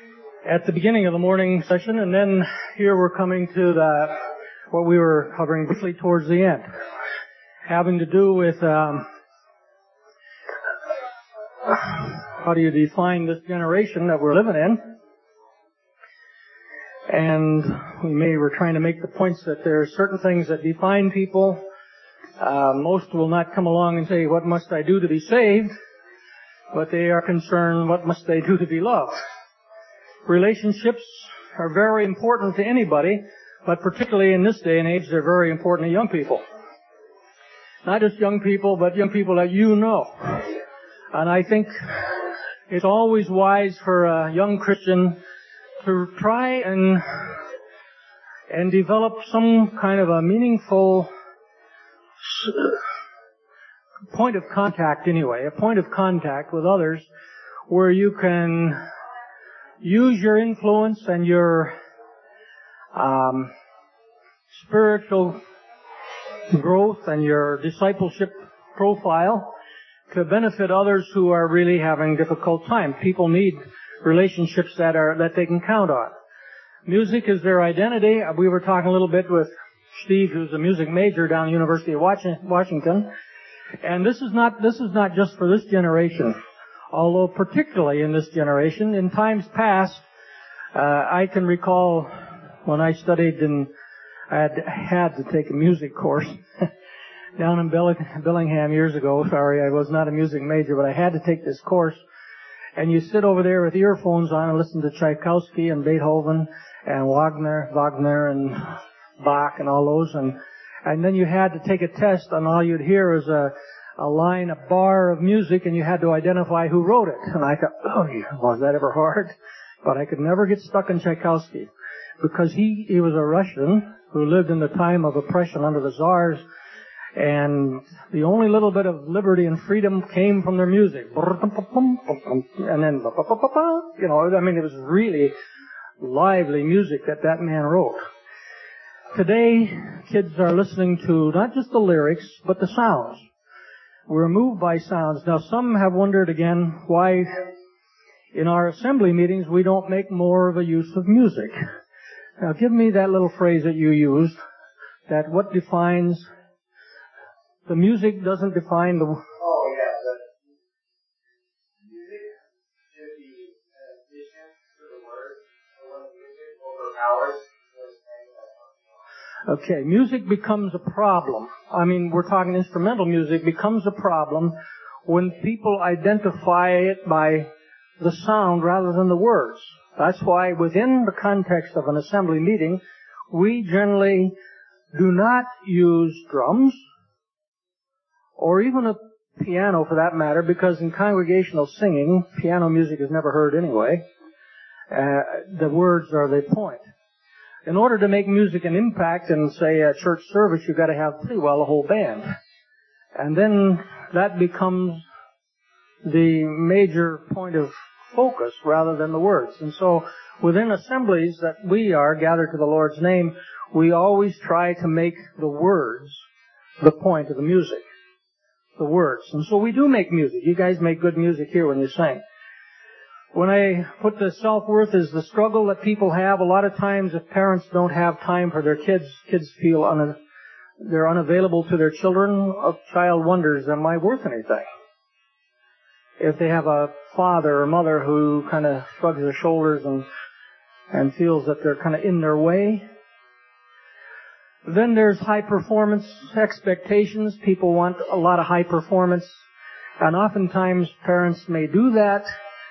at the beginning of the morning session, and then here we're coming to what we were covering briefly towards the end, having to do with how do you define this generation that we're living in. And we were trying to make the points that there are certain things that define people. Most will not come along and say, what must I do to be saved? But they are concerned, what must they do to be loved? Relationships are very important to anybody, but particularly in this day and age, they're very important to young people. Not just young people, but young people that you know. And I think it's always wise for a young Christian to try and develop some kind of a meaningful point of contact anyway, a point of contact with others where you can use your influence and your spiritual growth and your discipleship profile to benefit others who are really having a difficult time. People need relationships that they can count on. Music is their identity. We were talking a little bit with Steve, who's a music major down at the University of Washington, and this is not just for this generation. Although particularly in this generation, in times past, I can recall when I studied I had to take a music course down in Bellingham years ago. Sorry, I was not a music major, but I had to take this course. And you sit over there with earphones on and listen to Tchaikovsky and Beethoven and Wagner and Bach and all those. And then you had to take a test, and all you'd hear is a bar of music, and you had to identify who wrote it. And I thought, was that ever hard? But I could never get stuck in Tchaikovsky, because he was a Russian who lived in the time of oppression under the Tsars, and the only little bit of liberty and freedom came from their music. And then, it was really lively music that man wrote. Today, kids are listening to not just the lyrics, but the sounds. We're moved by sounds. Now, some have wondered again why in our assembly meetings we don't make more of a use of music. Now, give me that little phrase that you used, that what defines the music doesn't define the... Oh, yeah. The music should be an addition to the words. So when music overpowers, okay, music becomes a problem. I mean, we're talking instrumental music becomes a problem when people identify it by the sound rather than the words. That's why within the context of an assembly meeting, we generally do not use drums or even a piano for that matter, because in congregational singing, piano music is never heard anyway. The words are the point. In order to make music an impact in, say, a church service, you've got to have pretty well a whole band. And then that becomes the major point of focus rather than the words. And so within assemblies that we are gathered to the Lord's name, we always try to make the words the point of the music. The words. And so we do make music. You guys make good music here when you sing. When I put the self-worth as the struggle that people have, a lot of times if parents don't have time for their kids feel they're unavailable to their children. A child wonders, am I worth anything? If they have a father or mother who kind of shrugs their shoulders and feels that they're kind of in their way. Then there's high performance expectations. People want a lot of high performance. And oftentimes parents may do that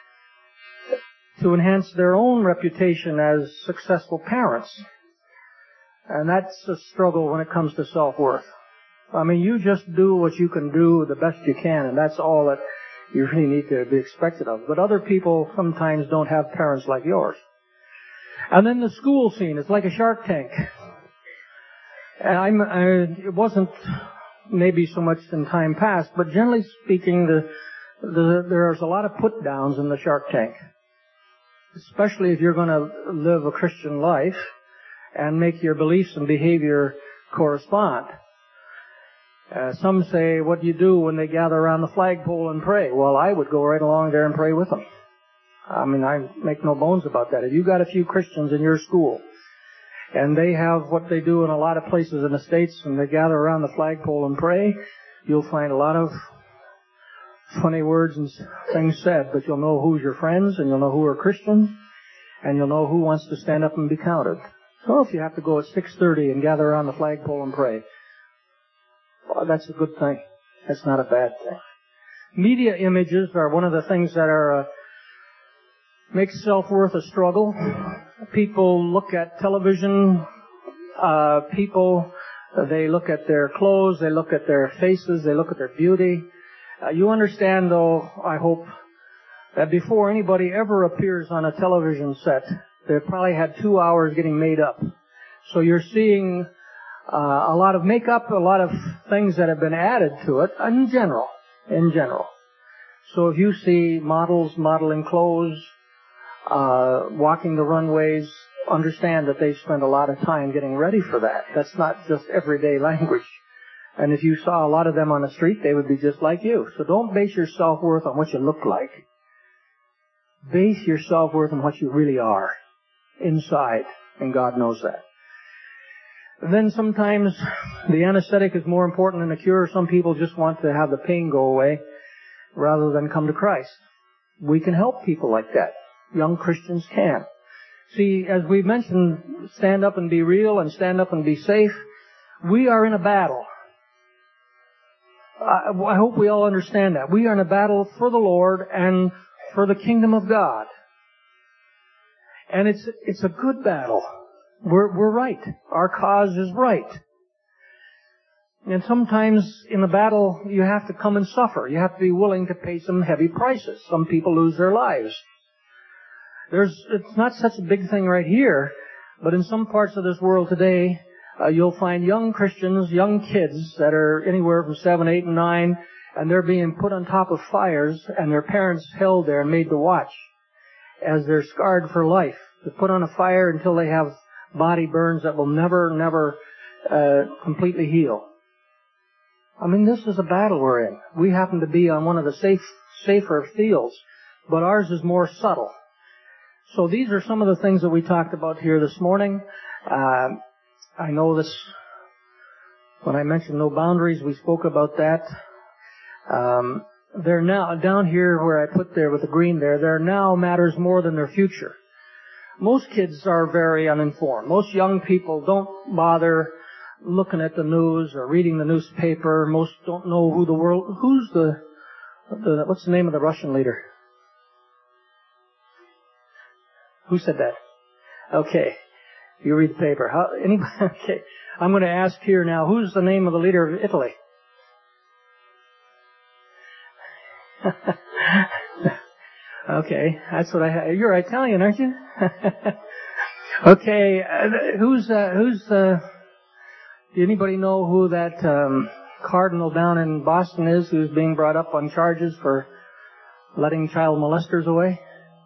to enhance their own reputation as successful parents. And that's a struggle when it comes to self-worth. I mean, you just do what you can do the best you can, and that's all that you really need to be expected of. But other people sometimes don't have parents like yours. And then the school scene, it's like a Shark Tank. And it wasn't maybe so much in time past, but generally speaking, there's a lot of put-downs in the Shark Tank. Especially if you're going to live a Christian life and make your beliefs and behavior correspond. Some say, what do you do when they gather around the flagpole and pray? Well, I would go right along there and pray with them. I mean, I make no bones about that. If you've got a few Christians in your school, and they have what they do in a lot of places in the States, and they gather around the flagpole and pray, you'll find a lot of funny words and things said, but you'll know who's your friends, and you'll know who are Christians, and you'll know who wants to stand up and be counted. So if you have to go at 6:30 and gather around the flagpole and pray, well, that's a good thing. That's not a bad thing. Media images are one of the things that are makes self-worth a struggle. People look at television. They look at their clothes. They look at their faces. They look at their beauty. You understand, though, I hope, that before anybody ever appears on a television set, they've probably had 2 hours getting made up. So you're seeing a lot of makeup, a lot of things that have been added to it in general. So if you see models modeling clothes, walking the runways, understand that they spend a lot of time getting ready for that. That's not just everyday language. And if you saw a lot of them on the street, they would be just like you. So don't base your self-worth on what you look like. Base your self-worth on what you really are inside, and God knows that. Then sometimes the anesthetic is more important than the cure. Some people just want to have the pain go away rather than come to Christ. We can help people like that. Young Christians can. See, as we mentioned, stand up and be real and stand up and be safe. We are in a battle. I hope we all understand that. We are in a battle for the Lord and for the kingdom of God. And it's a good battle. We're right. Our cause is right. And sometimes in the battle you have to come and suffer. You have to be willing to pay some heavy prices. Some people lose their lives. It's not such a big thing right here, but in some parts of this world today, you'll find young Christians, young kids that are anywhere from 7, 8, and 9, and they're being put on top of fires, and their parents held there and made to watch as they're scarred for life. They're put on a fire until they have body burns that will never completely heal. I mean, this is a battle we're in. We happen to be on one of the safer fields, but ours is more subtle. So these are some of the things that we talked about here this morning. I know this, when I mentioned no boundaries, we spoke about that. They're now, down here where I put there with the green there now matters more than their future. Most kids are very uninformed. Most young people don't bother looking at the news or reading the newspaper. Most don't know who's what's the name of the Russian leader? Who said that? Okay. You read the paper. Anybody? Okay. I'm going to ask here now, who's the name of the leader of Italy? Okay. That's what you're Italian, aren't you? Okay. Do anybody know who that cardinal down in Boston is who's being brought up on charges for letting child molesters away?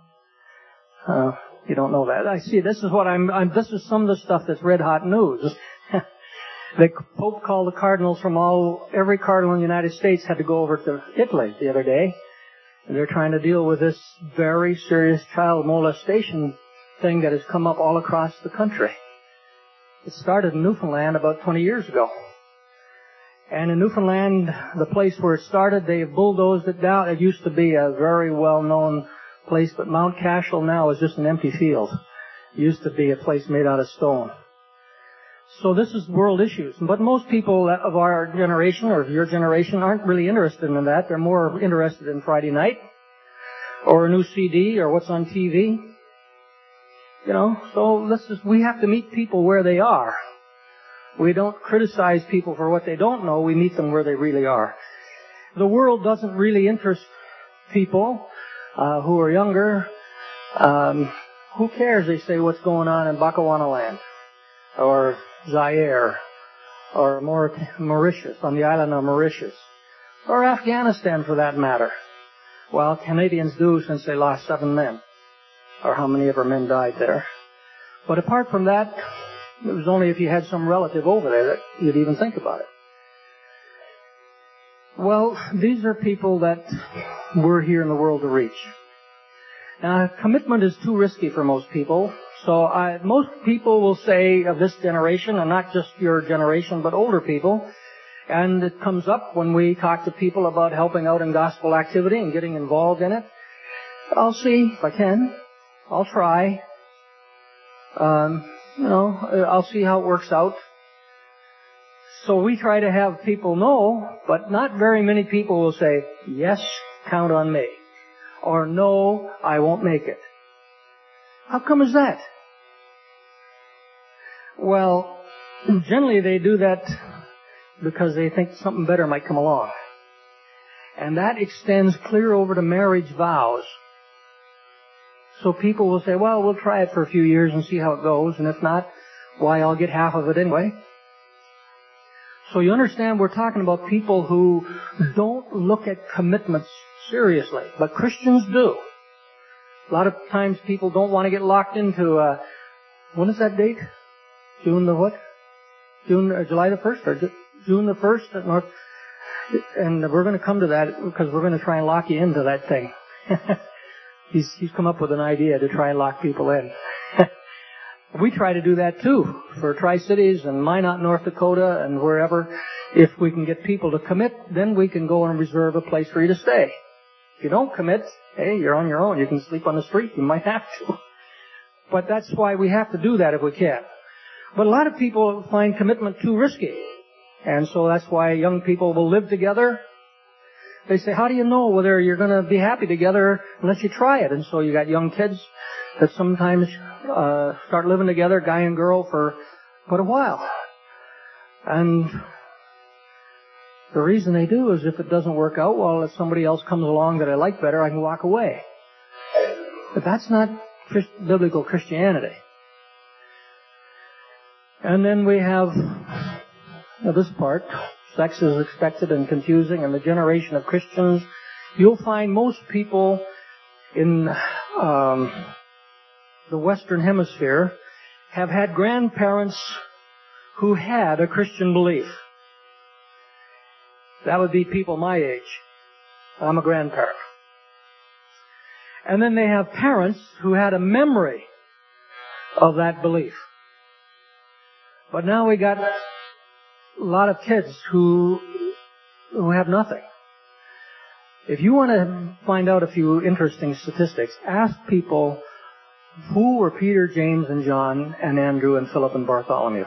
You don't know that. I see. This is what this is some of the stuff that's red hot news. The Pope called the cardinals from every cardinal in the United States had to go over to Italy the other day. And they're trying to deal with this very serious child molestation thing that has come up all across the country. It started in Newfoundland about 20 years ago. And in Newfoundland, the place where it started, they bulldozed it down. It used to be a very well-known place, but Mount Cashel now is just an empty field. It used to be a place made out of stone. So this is world issues. But most people of our generation or your generation aren't really interested in that. They're more interested in Friday night or a new CD or what's on TV. You know, so we have to meet people where they are. We don't criticize people for what they don't know. We meet them where they really are. The world doesn't really interest people who are younger. Who cares, they say, what's going on in Bechuanaland or Zaire or Mauritius, on the island of Mauritius, or Afghanistan for that matter. Well, Canadians do, since they lost 7 men, or how many of our men died there. But apart from that, it was only if you had some relative over there that you'd even think about it. Well, these are people that we're here in the world to reach. Commitment is too risky for most people. So most people will say of this generation, and not just your generation, but older people, and it comes up when we talk to people about helping out in gospel activity and getting involved in it. I'll see if I can. I'll try. I'll see how it works out. So we try to have people know, but not very many people will say, yes, count on me. Or no, I won't make it. How come is that? Well, generally they do that because they think something better might come along. And that extends clear over to marriage vows. So people will say, well, we'll try it for a few years and see how it goes, and if not, why, I'll get half of it anyway. So you understand we're talking about people who don't look at commitments seriously, but Christians do. A lot of times people don't want to get locked into, when is that date? June the what? July the 1st, or June the 1st at North. And we're going to come to that because we're going to try and lock you into that thing. He's come up with an idea to try and lock people in. We try to do that too for Tri-Cities and Minot, North Dakota, and wherever. If we can get people to commit, then we can go and reserve a place for you to stay. If you don't commit, hey, you're on your own. You can sleep on the street. You might have to. But that's why we have to do that if we can. But a lot of people find commitment too risky. And so that's why young people will live together. They say, how do you know whether you're going to be happy together unless you try it? And so you got young kids that sometimes start living together, guy and girl, for quite a while. And the reason they do is if it doesn't work out, well, if somebody else comes along that I like better, I can walk away. But that's not biblical Christianity. And then we have this part. Sex is expected and confusing, and the generation of Christians. You'll find most people in the Western Hemisphere have had grandparents who had a Christian belief. That would be people my age. I'm a grandparent. And then they have parents who had a memory of that belief. But now we got a lot of kids who have nothing. If you want to find out a few interesting statistics, ask people who were Peter, James, and John, and Andrew, and Philip, and Bartholomew.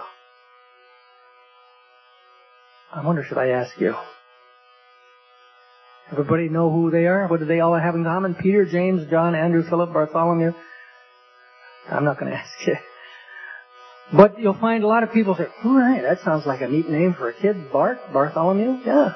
I wonder, should I ask you? Everybody know who they are? What do they all have in common? Peter, James, John, Andrew, Philip, Bartholomew? I'm not going to ask you. But you'll find a lot of people say, "All right, that sounds like a neat name for a kid. Bartholomew? Yeah.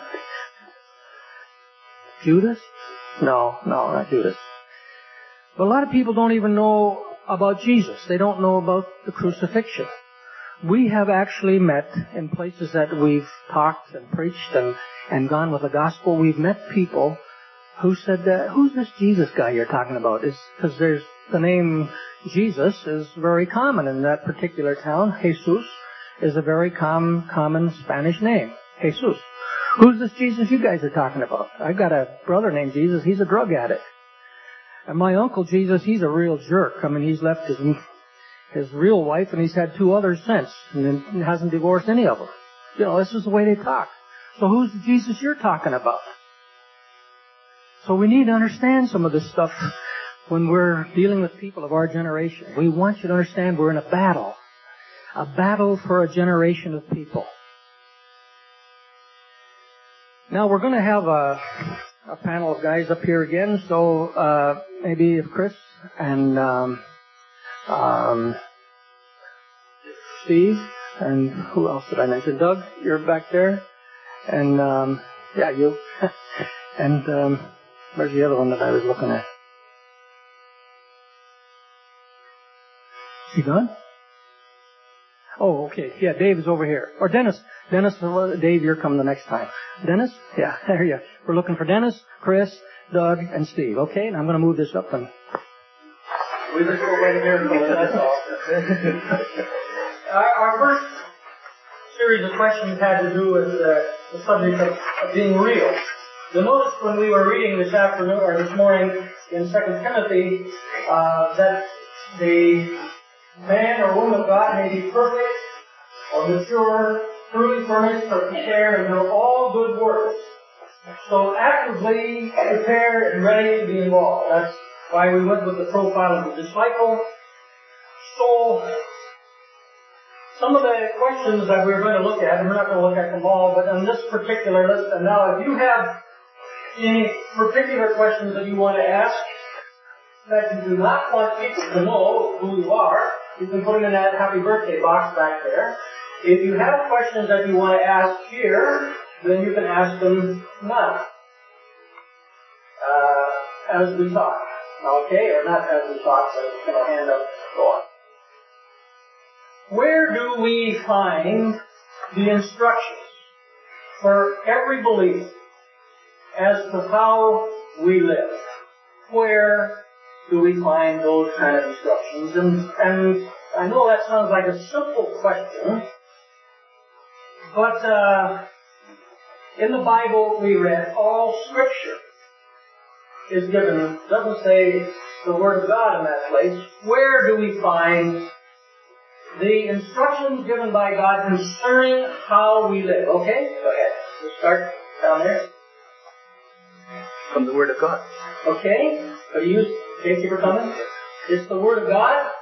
Judas? No, not Judas." But a lot of people don't even know about Jesus. They don't know about the crucifixion. We have actually met in places that we've talked and preached and gone with the gospel. We've met people who said, who's this Jesus guy you're talking about? Because there's the name Jesus is very common in that particular town. Jesus is a very common Spanish name. Jesus. Who's this Jesus you guys are talking about? I've got a brother named Jesus. He's a drug addict. And my uncle Jesus, he's a real jerk. I mean, he's left his real wife and he's had 2 others since and hasn't divorced any of them. You know, this is the way they talk. So who's the Jesus you're talking about? So we need to understand some of this stuff when we're dealing with people of our generation. We want you to understand we're in a battle for a generation of people. Now we're going to have a panel of guys up here again, so maybe if Chris and Steve, and who else did I mention? Doug, you're back there. And, you. And, where's the other one that I was looking at? Is he gone? Oh, okay. Yeah, Dave is over here. Or Dennis. Dave, you're coming the next time. Dennis? Yeah, there you are. We're looking for Dennis, Chris, Doug, and Steve. Okay, and I'm going to move this up and... We just go right here, that's all. Our first series of questions had to do with the subject of being real. You'll notice when we were reading this afternoon or this morning in 2 Timothy that the man or woman of God may be perfect or mature, truly furnished or prepared and know all good works. So actively prepared and ready to be involved. That's why we went with the profile of the disciple. So some of the questions that we're going to look at, and we're not going to look at them all, but on this particular list, and now if you have any particular questions that you want to ask that you do not want people to know who you are, you can put them in that happy birthday box back there. If you have questions that you want to ask here, then you can ask them now, as we talk. Okay, or not as we talk, but hand up, go on. Where do we find the instructions for every believer as to how we live? Where do we find those kind of instructions? And I know that sounds like a simple question, but in the Bible we read all Scripture is given. It doesn't say the Word of God in that place. Where do we find the instructions given by God concerning how we live? Okay, go ahead. We'll start down there. From the Word of God. Okay. Are you, thank you for coming. It's the Word of God.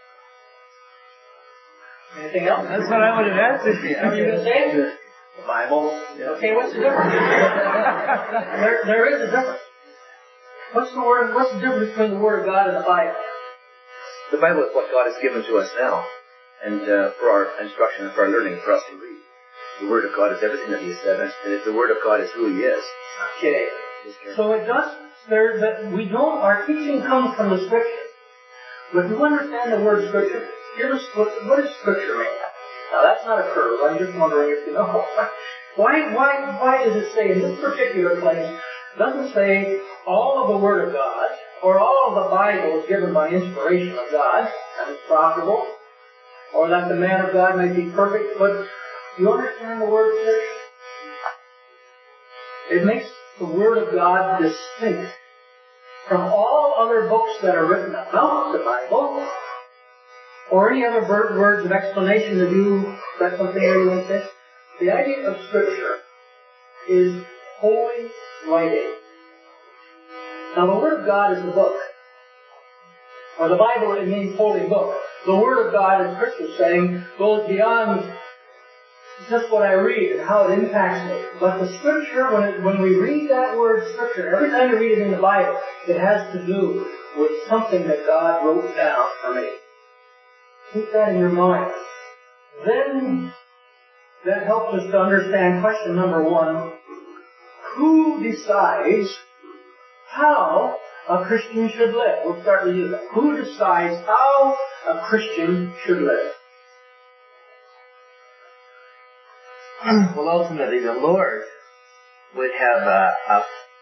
Anything else? That's what I would have answered. What are you going to say? The Bible. Yeah. Okay, what's the difference? there is a difference. What's the difference between the Word of God and the Bible? The Bible is what God has given to us now, and for our instruction and for our learning, for us to read. The Word of God is everything that He has said, and if the Word of God is who He is. Okay. So it does, our teaching comes from the Scripture. But if you understand the word Scripture, what does Scripture mean? Now that's not a curve, I'm just wondering if you know. Why does it say in this particular place, doesn't say all of the Word of God, or all of the Bible is given by inspiration of God, and it's profitable, or that the man of God may be perfect, but you understand the word church? It makes the Word of God distinct from all other books that are written about the Bible, or any other words of explanation that's something that you want to say. The idea of Scripture is holy writing. Now the Word of God is the book. Or the Bible, it means holy book. The Word of God, as Chris was saying, goes beyond just what I read and how it impacts me. But the Scripture, when we read that word Scripture, every time you read it in the Bible, it has to do with something that God wrote down for me. Keep that in your mind. Then, that helps us to understand question number one. Who decides how a Christian should live? We'll start with you. Who decides how a Christian should live? Well, ultimately, the Lord would have a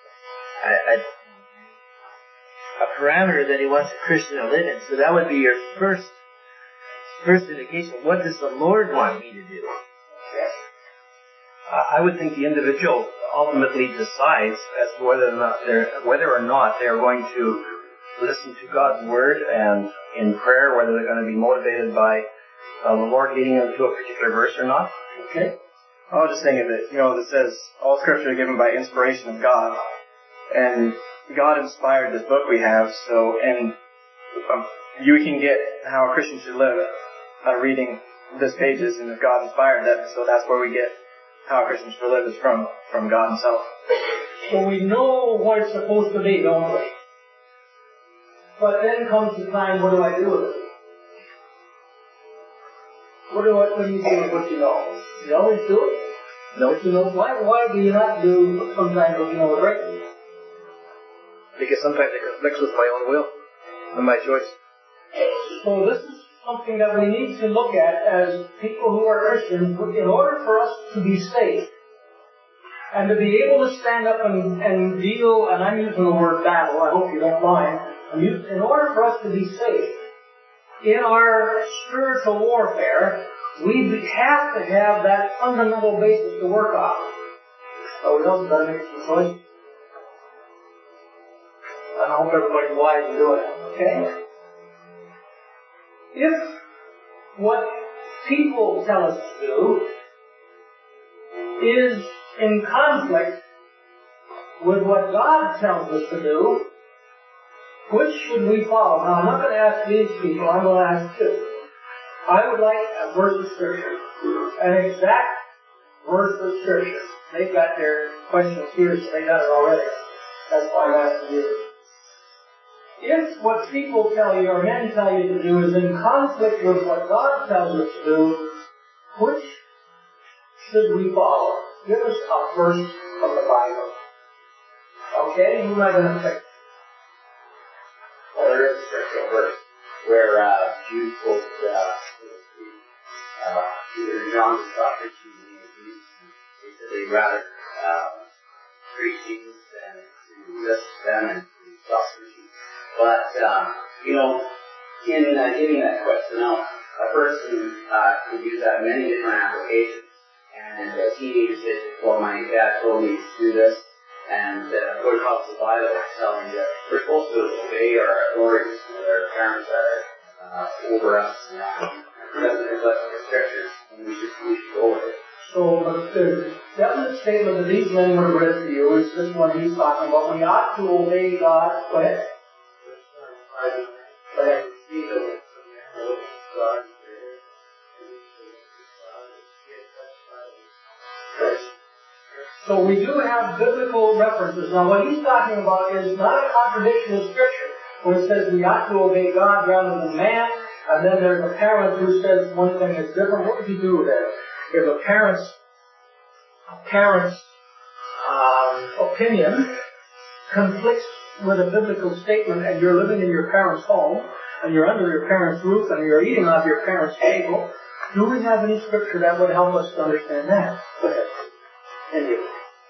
parameter that He wants a Christian to live in. So that would be your first indication. What does the Lord want me to do? Yes. I would think the individual ultimately decides as to whether or not they're going to listen to God's Word and in prayer, whether they're going to be motivated by the Lord leading them to a particular verse or not. Okay. I was just thinking that, it says all Scripture is given by inspiration of God, and God inspired this book we have, and you can get how a Christian should live by reading this pages, and if God inspired that, so that's where we get how a Christian should live is from God Himself. So we know what it's supposed to be, don't we? But then comes the time, what do I do with it? What do you do with what you know? You always do it? No. What you know? Why do you not do sometimes what you know is right? Because sometimes it conflicts with my own will and my choice. So this is something that we need to look at as people who are Christians. In order for us to be safe and to be able to stand up and deal, and I'm using the word battle, I hope you don't mind, in order for us to be safe in our spiritual warfare, we have to have that fundamental basis to work on. So we also got to make some choices. and I hope everybody's wise in doing it. Okay? If what people tell us to do is in conflict with what God tells us to do, which should we follow? Now, I'm not going to ask these people, I'm going to ask you. I would like a verse of Scripture, an exact verse of Scripture. They've got their questions here, so they got it already. That's why I'm asking you. If what people tell you or men tell you to do is in conflict with what God tells us to do, which should we follow? Give us a verse from the Bible. Okay, who am I going to pick? Well, there is a scriptural verse where Jude quotes Peter and John was not preaching the name of Jesus. They said they'd rather preach Jesus than to list them and to stop preaching. But, in giving that question out, a person could use that in many different applications. And a teenager said, well, my dad told me to do this. And we're across the Bible telling that we're supposed to obey our authorities, whether our parents are over us. It doesn't reflect the scriptures, and we should go with it. So the definite statement that these men would have read to you is this one he's talking about. We ought to obey God. Go ahead. Go ahead. So we do have biblical references. Now what he's talking about is not a contradiction of Scripture, where it says we ought to obey God rather than man, and then there's a parent who says one thing is different. What would you do with that? If a parent's opinion conflicts with a biblical statement and you're living in your parents' home, and you're under your parents' roof, and you're eating off your parents' table, do we have any Scripture that would help us to understand that? Go ahead. And you.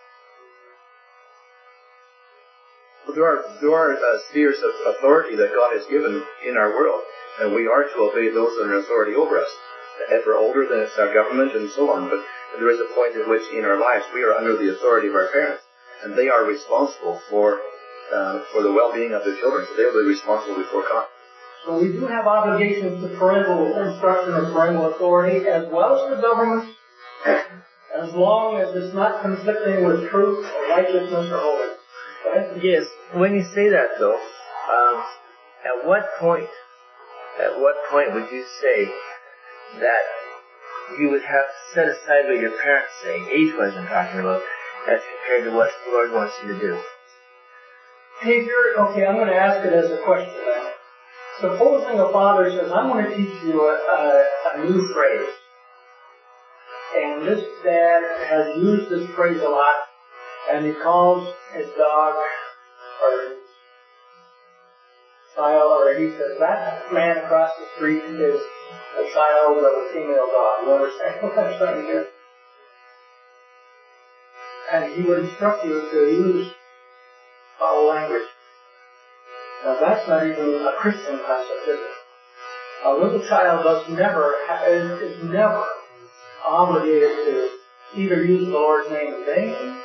There are spheres of authority that God has given in our world, and we are to obey those that are in authority over us. If we're older, then it's our government and so on, but there is a point at which in our lives we are under the authority of our parents, and they are responsible for the well-being of their children, so they'll be responsible before God. So we do have obligations to parental instruction or parental authority, as well as the government, as long as it's not conflicting with truth or righteousness or holiness. Yes, when you say that though, at what point would you say that you would have to set aside what your parents say, age-wise I'm talking about, as compared to what the Lord wants you to do? Okay, I'm going to ask it as a question then. Supposing a father says, I'm going to teach you a new phrase, and this dad has used this phrase a lot, and he calls his dog or his child, or he says, that man across the street is a child of a female dog. You understand what I'm saying here? And he would instruct you to use foul language. Now that's not even a Christian concept, is it? A little child is never obligated to either use the Lord's name in vain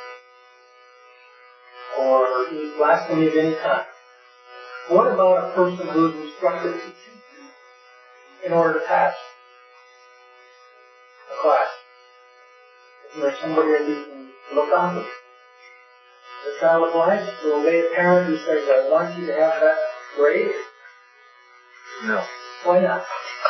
or use blasphemy at any time. What about a person who is instructed to teach you in order to pass a class? Is there somebody that you can look on? Is a child obliged to obey a parent who says, I want you to have that grade? No. Why not?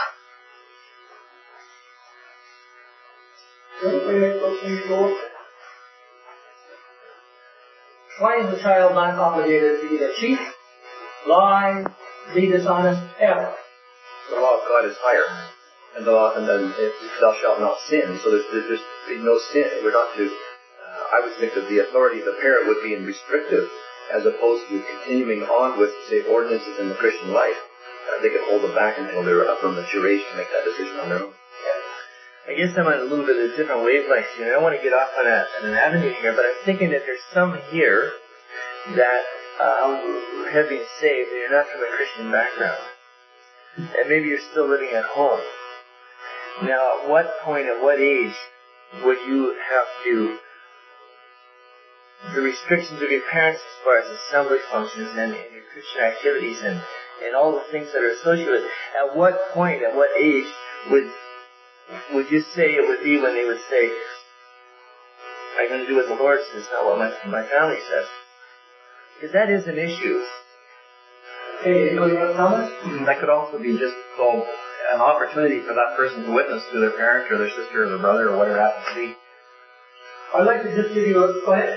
Why is the child not obligated to either cheat, lie, be dishonest, ever? The law of God is higher, and then thou shalt not sin. So there's no sin. We're not to. I would think that the authority of the parent would be in restrictive, as opposed to continuing on with, say, ordinances in the Christian life. They could hold them back until they're up on maturity to make that decision on their own. I guess I'm on a little bit of a different wavelength here. I don't want to get off on an avenue here, but I'm thinking that there's some here that have been saved and you're not from a Christian background. And maybe you're still living at home. Now, at what point, at what age would you have to the restrictions of your parents as far as assembly functions and your Christian activities and all the things that are associated with it, at what point, at what age would you say it would be when they would say, I'm going to do what the Lord says, not what my family says? Because that is an issue. Hey, you want to comment? That could also be just an opportunity for that person to witness to their parent or their sister or their brother or whatever it happens to be. I'd like to just give you a point.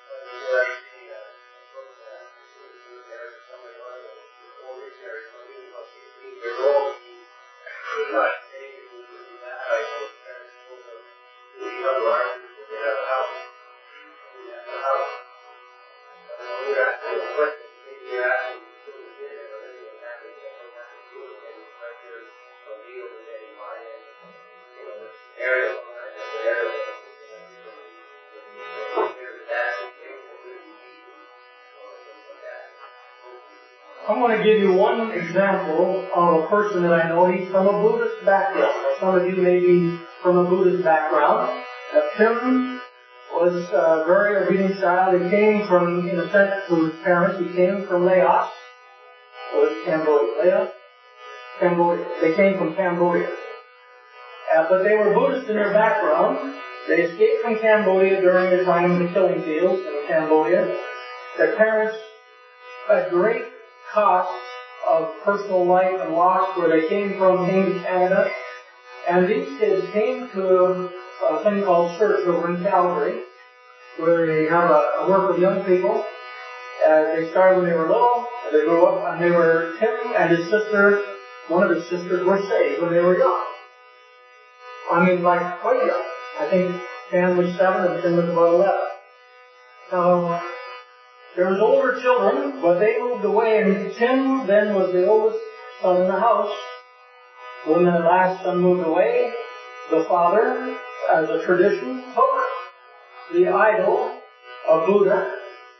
I'm going to give you one example of a person that I know. He's from a Buddhist background. Some of you may be from a Buddhist background. Tim was a very obedient child. He came from, in a sense, to his parents. He came from Laos. Or Cambodia. Laos? Cambodia. They came from Cambodia. But they were Buddhist in their background. They escaped from Cambodia during the time of the killing fields in Cambodia. Their parents had great costs of personal life and loss where they came to Canada. And these kids came to a thing called Church over in Calgary, where they have a work with young people. They started when they were little, and they grew up, and Tim and his sister, one of his sisters, were saved when they were young. I mean, like, quite young. I think Sam was 7 and Tim was about 11. So, there was older children, but they moved away, and Tim then was the oldest son in the house. When the last son moved away, the father, as a tradition, took the idol of Buddha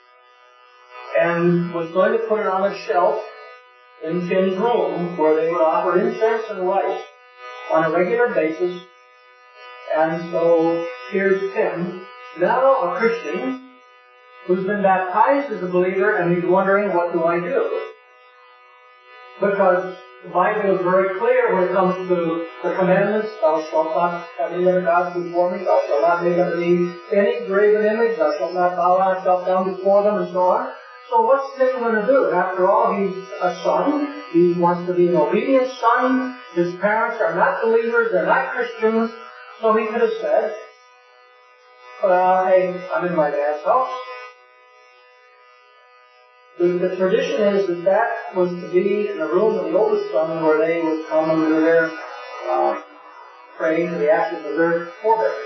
and was going to put it on a shelf in Tim's room where they would offer incense and rice on a regular basis. And so here's Tim, now a Christian, who's been baptized as a believer, and he's wondering, what do I do? Because the Bible is very clear when it comes to the commandments. Thou shalt not have any other gods before me. Thou shalt not make unto thee any graven image. Thou shalt not bow thyself down before them, and so on. So what's Tim going to do? After all, he's a son. He wants to be an obedient son. His parents are not believers. They're not Christians. So he could have said, hey, I'm in my dad's house. The tradition is that was to be in the room of the oldest son where they would come and do their praying to the ashes of their forebears.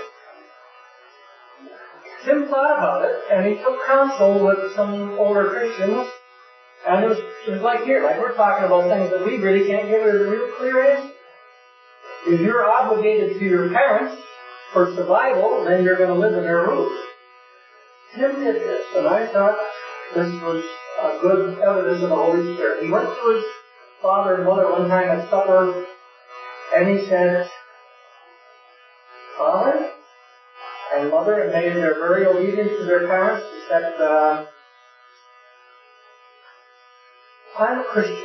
Tim thought about it, and he took counsel with some older Christians, and it was like here, like we're talking about things that we really can't give a real clear answer. If you're obligated to your parents for survival, then you're going to live in their roof. Tim did this, and I thought this was a good evidence of the Holy Spirit. He went to his father and mother one time at supper, and he said, Father and Mother, and they're very obedient to their parents, he said, I'm a Christian.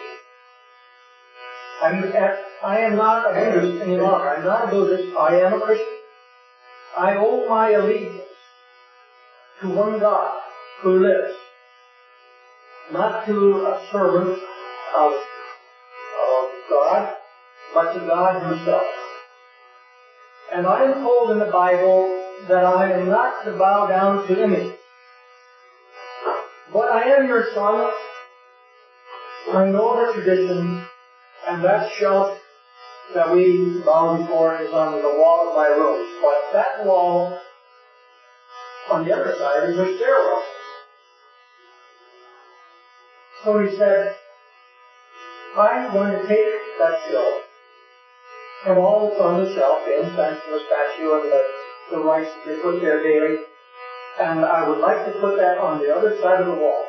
I am not a Buddhist any longer. I'm not a Buddhist. I am a Christian. I owe my allegiance to one God who lives, not to a servant of God, but to God Himself. And I am told in the Bible that I am not to bow down to images. But I am your son. I know the tradition, and that shelf that we bow before is on the wall of my room. But that wall on the other side is a stairwell. So he said, I'm going to take that shelf and all that's on the shelf, the incense and the statue and the rice that they put there daily, and I would like to put that on the other side of the wall.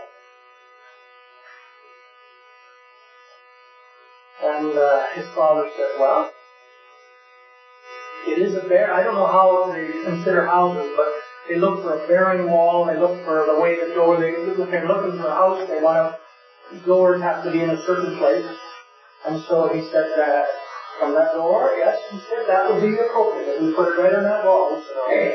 And his father said, well, it is I don't know how they consider houses, but They look for a bearing wall. They look for the way to go. If they're looking for a house, they want to, doors have to be in a certain place. And so he said that from that door, yes, he said that would be appropriate. We put it right on that wall. He said, okay.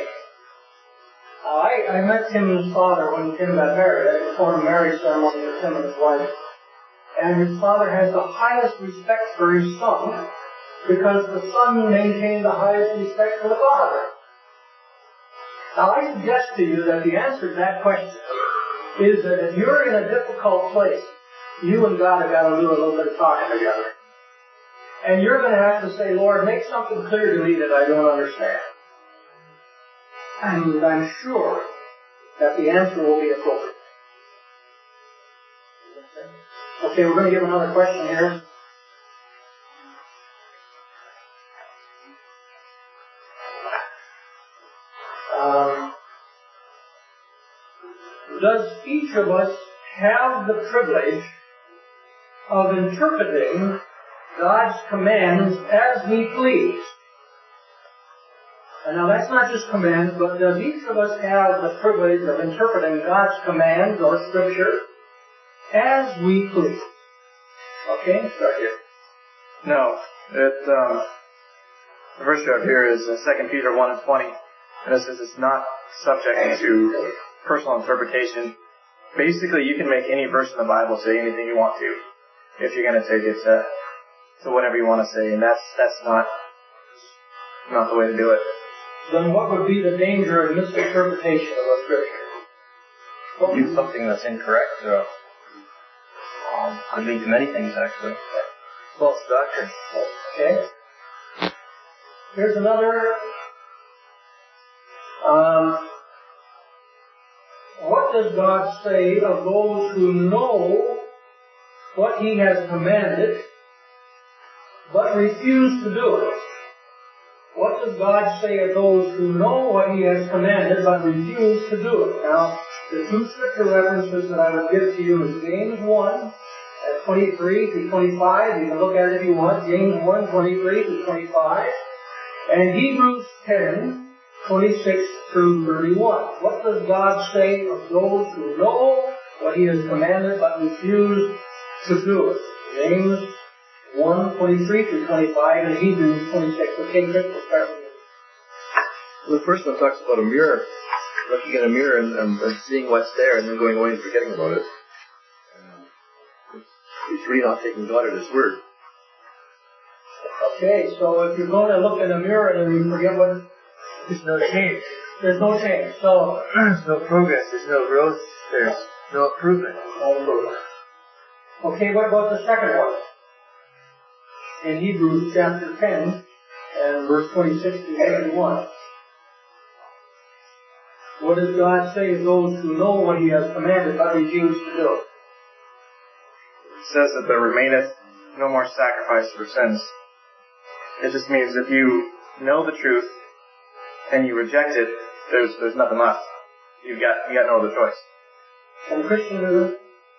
I met Tim's father when Tim got married. I performed a marriage ceremony with Tim and his wife. And his father has the highest respect for his son because the son maintained the highest respect for the father. Now I suggest to you that the answer to that question is that if you're in a difficult place, you and God have got to do a little bit of talking together. And you're going to have to say, Lord, make something clear to me that I don't understand. And I'm sure that the answer will be appropriate. Okay, we're going to give another question here. Does each of us have the privilege of interpreting God's commands as we please? And now that's not just commands, but does each of us have the privilege of interpreting God's commands or Scripture as we please? Okay, start here. No. The verse you have here is 2 Peter 1:20. And it says it's not subject to personal interpretation. Basically, you can make any verse in the Bible say anything you want to, if you're going to take it to whatever you want to say, and that's not the way to do it. Then what would be the danger of misinterpretation of a Scripture? Use something that's incorrect could lead to many things, actually. False doctrine. Okay. Here's another. What does God say of those who know what He has commanded, but refuse to do it? What does God say of those who know what He has commanded, but refuse to do it? Now, the two scripture references that I would give to you is James 1, 23 through 25. You can look at it if you want. James 1, 23 through 25. And Hebrews 10, 26 through 31. What does God say of those who know what He has commanded but refuse to do it? James 1, 23 through 25 and Hebrews 26. Okay, Chris, we'll start with you. Well, the first one talks about a mirror, looking in a mirror and seeing what's there and then going away and forgetting about it. It's really not taking God at His word. Okay, so if you're going to look in a mirror and you forget what... There's no change. There's no change. So there's no progress. There's no growth. There's no improvement. No improvement. Okay, what about the second one? In Hebrews chapter 10 and verse 26 to 31. What does God say to those who know what He has commanded but refuse to do it? It says that there remaineth no more sacrifice for sins. It just means if you know the truth and you reject it, there's nothing left. You got no other choice. And Christianism,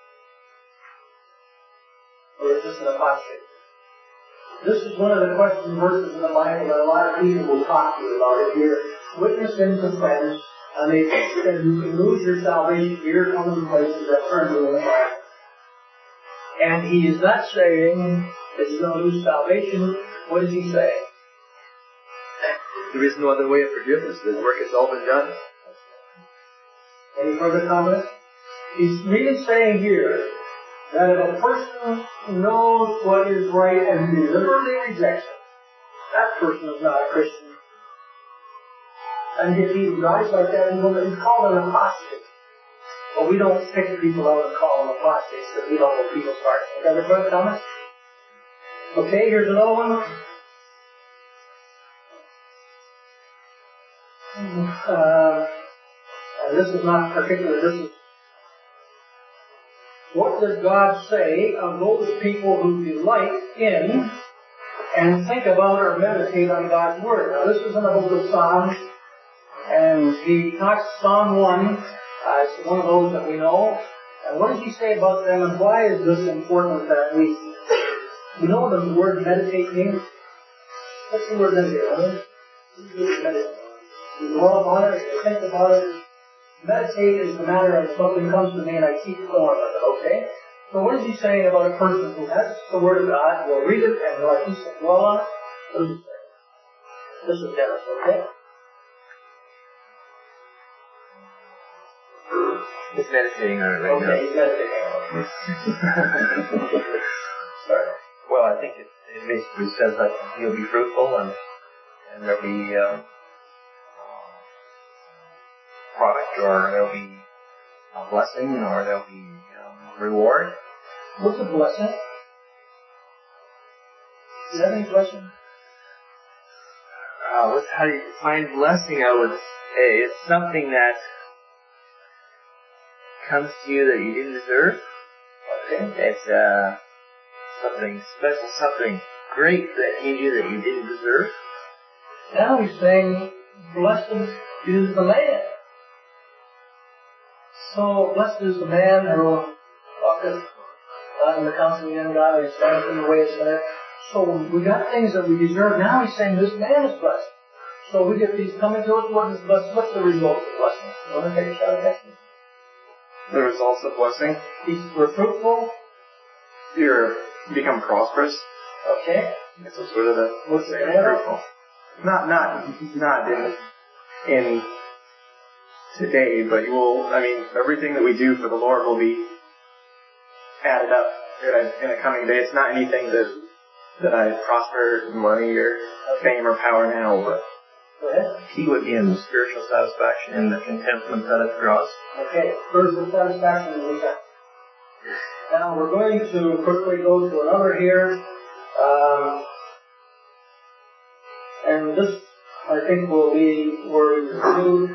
or is this an apostate? This is one of the question verses in the Bible that a lot of people will talk to you about. If you're witnessing to friends and they think that you can lose your salvation, you're coming to places that turn you away. And He is not saying that you're going to lose salvation. What does He say? There is no other way of forgiveness. The work has all been done. Any further comments? He's really saying here that if a person knows what is right and deliberately rejects it, that person is not a Christian. And if he dies like that, he's called an apostate. But we don't pick people out and call them apostates because we don't know people's hearts. Any further comments? Okay, here's another one. And this is not particular, this is, what does God say of those people who delight in and think about or meditate on God's Word? Now this is in the book of Psalms, and he talks Psalm 1, it's one of those that we know. And what does he say about them, and why is this important that we know what the word meditate means? What's the word meditate? Meditate. You dwell upon it, you think about it. Meditate is the matter of something comes to me and I keep going with it, okay? So what is he saying about a person who has the Word of God, will read it, and like he said, dwell on it? What does he say? This is Dennis, okay? He's meditating on it right now. Okay, he's meditating on it. Sorry. Well, I think it basically says that you'll be fruitful and there'll be product, or there'll be a blessing, or there'll be reward. What's a blessing? Is that any blessing? How do you define blessing? I would say it's something that comes to you that you didn't deserve. Okay. It's something special, something great that came to you that you didn't deserve. Now he's saying, blessed is the man. So, blessed is the man who walketh not in the counsel of the ungodly, standeth in the way of sinners. So, we got things that we deserve. Now he's saying this man is blessed. So we get these coming to us. What is blessed? What's the result of blessing? You want to take a shot at that? The results of blessing. We're fruitful. You become prosperous. Okay. That's sort of the What's the matter? Not in today, but you will. I mean, everything that we do for the Lord will be added up in a coming day. It's not anything that I prosper in money or fame or power now, but Go ahead. He would be in spiritual satisfaction and the contentment that it draws. Okay, spiritual satisfaction is we got. Now we're going to quickly go to another here. And this, I think, will be where we conclude.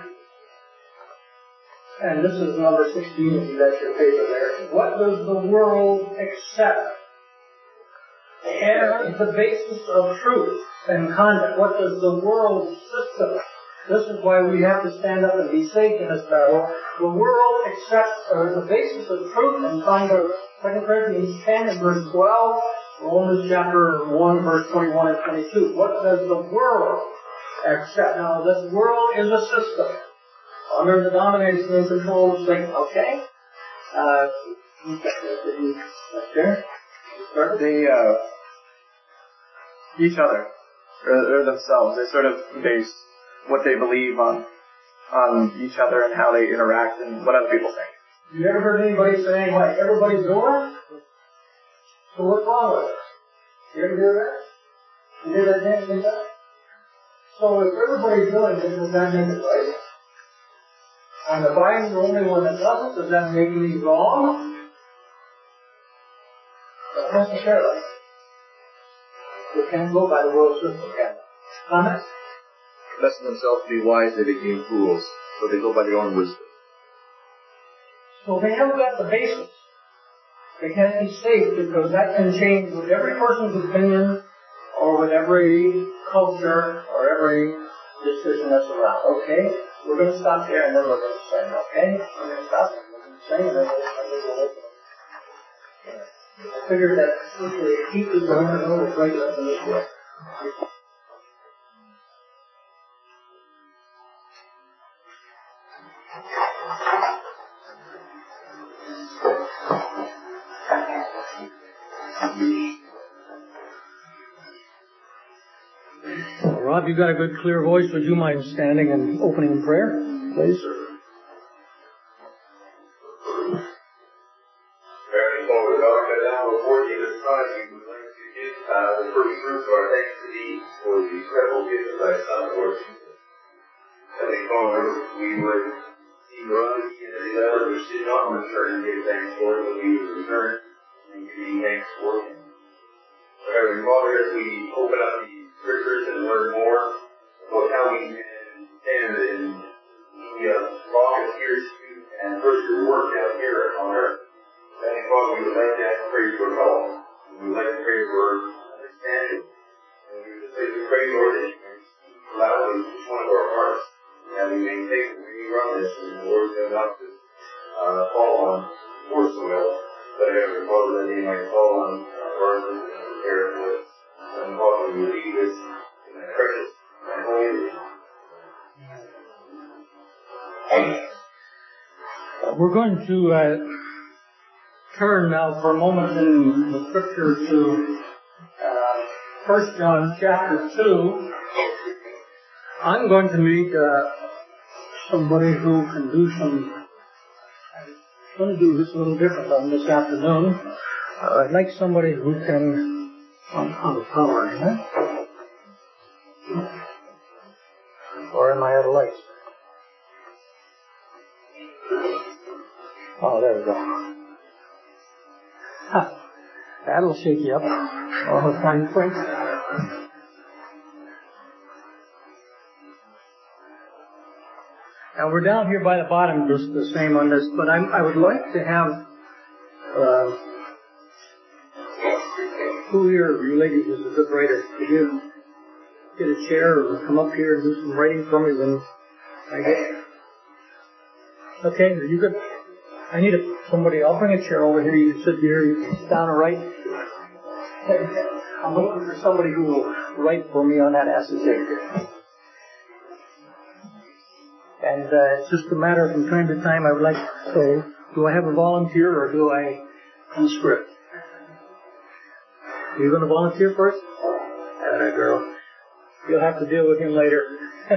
And this is number 16, if you got your paper there. What does the world accept as the basis of truth and conduct? What does the world system? This is why we have to stand up and be safe in this battle. The world accepts the basis of truth and conduct. 2 Corinthians 10 and verse 12, Romans chapter 1 verse 21 and 22. What does the world accept? Now this world is a system under the domination and control of Satan. Okay? They each other or themselves. They sort of base what they believe on each other and how they interact and what other people think. You ever heard anybody saying, like, everybody's doing? So what's wrong with it? You ever hear that? You hear that name like that? So if everybody's doing it, does that make it right? And if I'm the only one that doesn't, does that make me wrong? Not necessarily. We can't go by the world system, can we? Comments? Professing themselves to be wise, they became fools, so they go by their own wisdom. So they haven't got the basis. They can't be safe because that can change with every person's opinion or with every culture or every decision that's around. Okay? We're going to stop there and then we're going to sing. Okay? We're going to stop and we're going to sing and then we'll open it. I figured that since the heat is going to know it's right up in this way. Rob, you got a good clear voice. Would you mind standing and opening in prayer, please? Heavenly Father, God, I now before you this time, we would like to give the first fruits of our thanks to thee for the incredible gift of thy Son, Lord Jesus. Heavenly Father, we would see brothers and others which did not return and give thanks for it, but we would return and give thee thanks for it. Heavenly Father, as we open up the scriptures and learn more about how we can stand in the rock and pierce you and push your work down here on earth. Heavenly Father, we would like to pray for help. We would like to pray for understanding. And we would just like to pray, Lord, that you can speak loudly to each one of our hearts. And we may take the reading from this and the words that not just fall on poor soil, but Heavenly Father, that they might fall on garden and prepare for us. And Father, we lead us in the precious and holy name. We're going to turn now for a moment in the scripture to 1 John chapter 2. I'm going to need somebody who can do some... I'm going to do this a little different on this afternoon. I'd like somebody who can... on the power, huh? Or am I out of lights? Oh, there we go. That'll shake you up. All the fine print. Now we're down here by the bottom, just the same on this, but I would like to have who here of you ladies is a good writer? Could you get a chair or come up here and do some writing for me when I get... Okay, are you good? I need somebody. I'll bring a chair over here. You can sit here. You can sit down and write. I'm looking for somebody who will write for me on that acetate. And it's just a matter from time to time I would like... So, do I have a volunteer or do I unscript? Are you going to volunteer first? Atta girl. You'll have to deal with him later.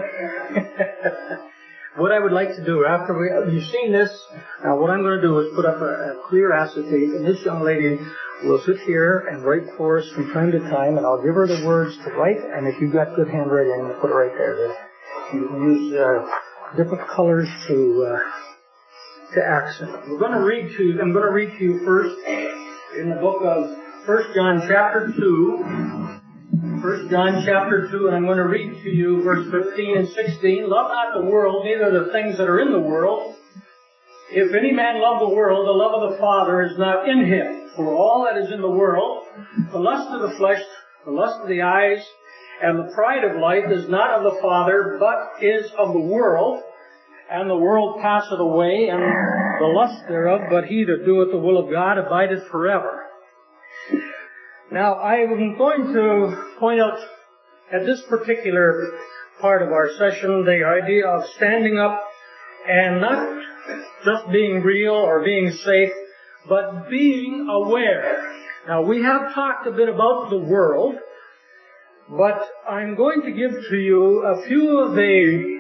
What I would like to do, after you've seen this, what I'm going to do is put up a clear acetate, and this young lady will sit here and write for us from time to time, and I'll give her the words to write, and if you've got good handwriting, put it right there. You can use different colors to accent. I'm going to read to you first in the book of 1 John chapter 2. 1 John chapter 2, and I'm going to read to you verse 15 and 16. Love not the world, neither the things that are in the world. If any man love the world, the love of the Father is not in him. For all that is in the world, the lust of the flesh, the lust of the eyes, and the pride of life is not of the Father, but is of the world. And the world passeth away, and the lust thereof, but he that doeth the will of God abideth forever. Now, I am going to point out at this particular part of our session the idea of standing up and not just being real or being safe, but being aware. Now, we have talked a bit about the world, but I'm going to give to you a few of the...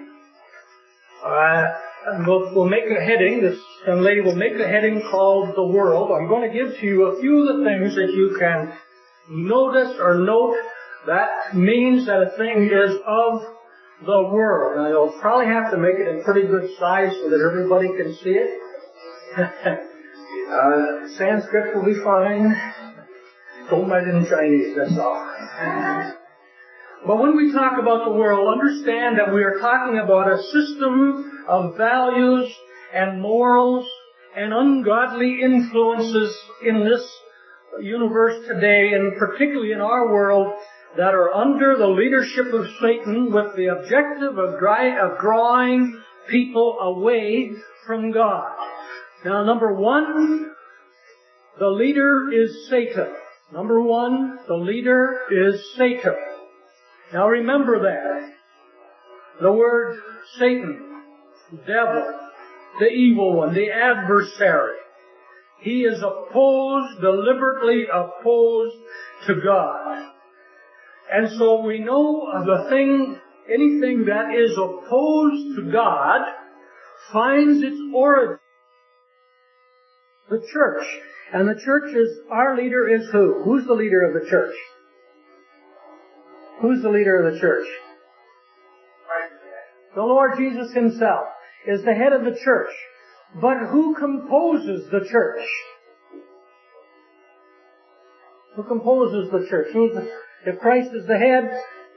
we'll make a heading. This young lady will make a heading called The World. I'm going to give to you a few of the things that you can notice or note that means that a thing is of the world. Now, you'll probably have to make it in pretty good size so that everybody can see it. Sanskrit will be fine. Don't write it in Chinese, that's all. But when we talk about the world, understand that we are talking about a system of values and morals and ungodly influences in this universe today, and particularly in our world, that are under the leadership of Satan with the objective of drawing people away from God. Now, number one, the leader is Satan. Number one, the leader is Satan. Now remember that. The word Satan, devil, the evil one, the adversary. He is opposed, deliberately opposed to God. And so we know anything that is opposed to God finds its origin. The church. And the church our leader is who? Who's the leader of the church? Who's the leader of the church? The Lord Jesus himself is the head of the church. But who composes the church? Who composes the church? If Christ is the head,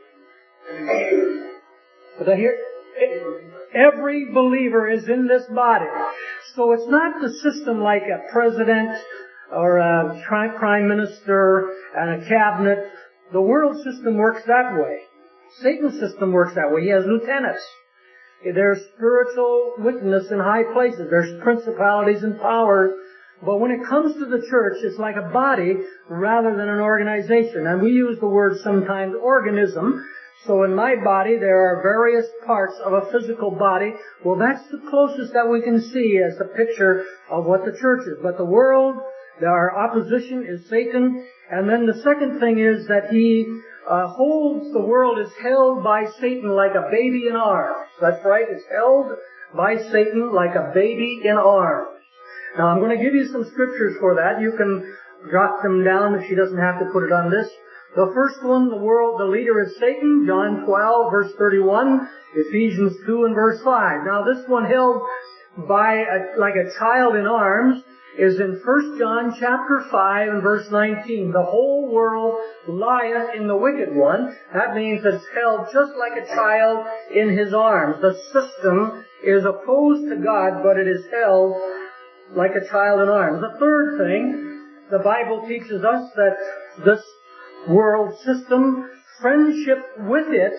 did I hear? Every believer is in this body. So it's not the system like a president or a prime minister and a cabinet. The world system works that way. Satan's system works that way. He has lieutenants. There's spiritual wickedness in high places. There's principalities and powers. But when it comes to the church, it's like a body rather than an organization. And we use the word sometimes organism. So in my body, there are various parts of a physical body. Well, that's the closest that we can see as a picture of what the church is. But the world, our opposition is Satan. And then the second thing is that he holds, the world is held by Satan like a baby in arms. That's right, it's held by Satan like a baby in arms. Now I'm going to give you some scriptures for that. You can jot them down if she doesn't have to put it on this. The first one, the leader is Satan, John 12, verse 31, Ephesians 2 and verse 5. Now this one held by like a child in arms is in 1 John chapter 5 and verse 19. The whole world lieth in the wicked one. That means it's held just like a child in his arms. The system is opposed to God, but it is held like a child in arms. The third thing, the Bible teaches us that this world system, friendship with it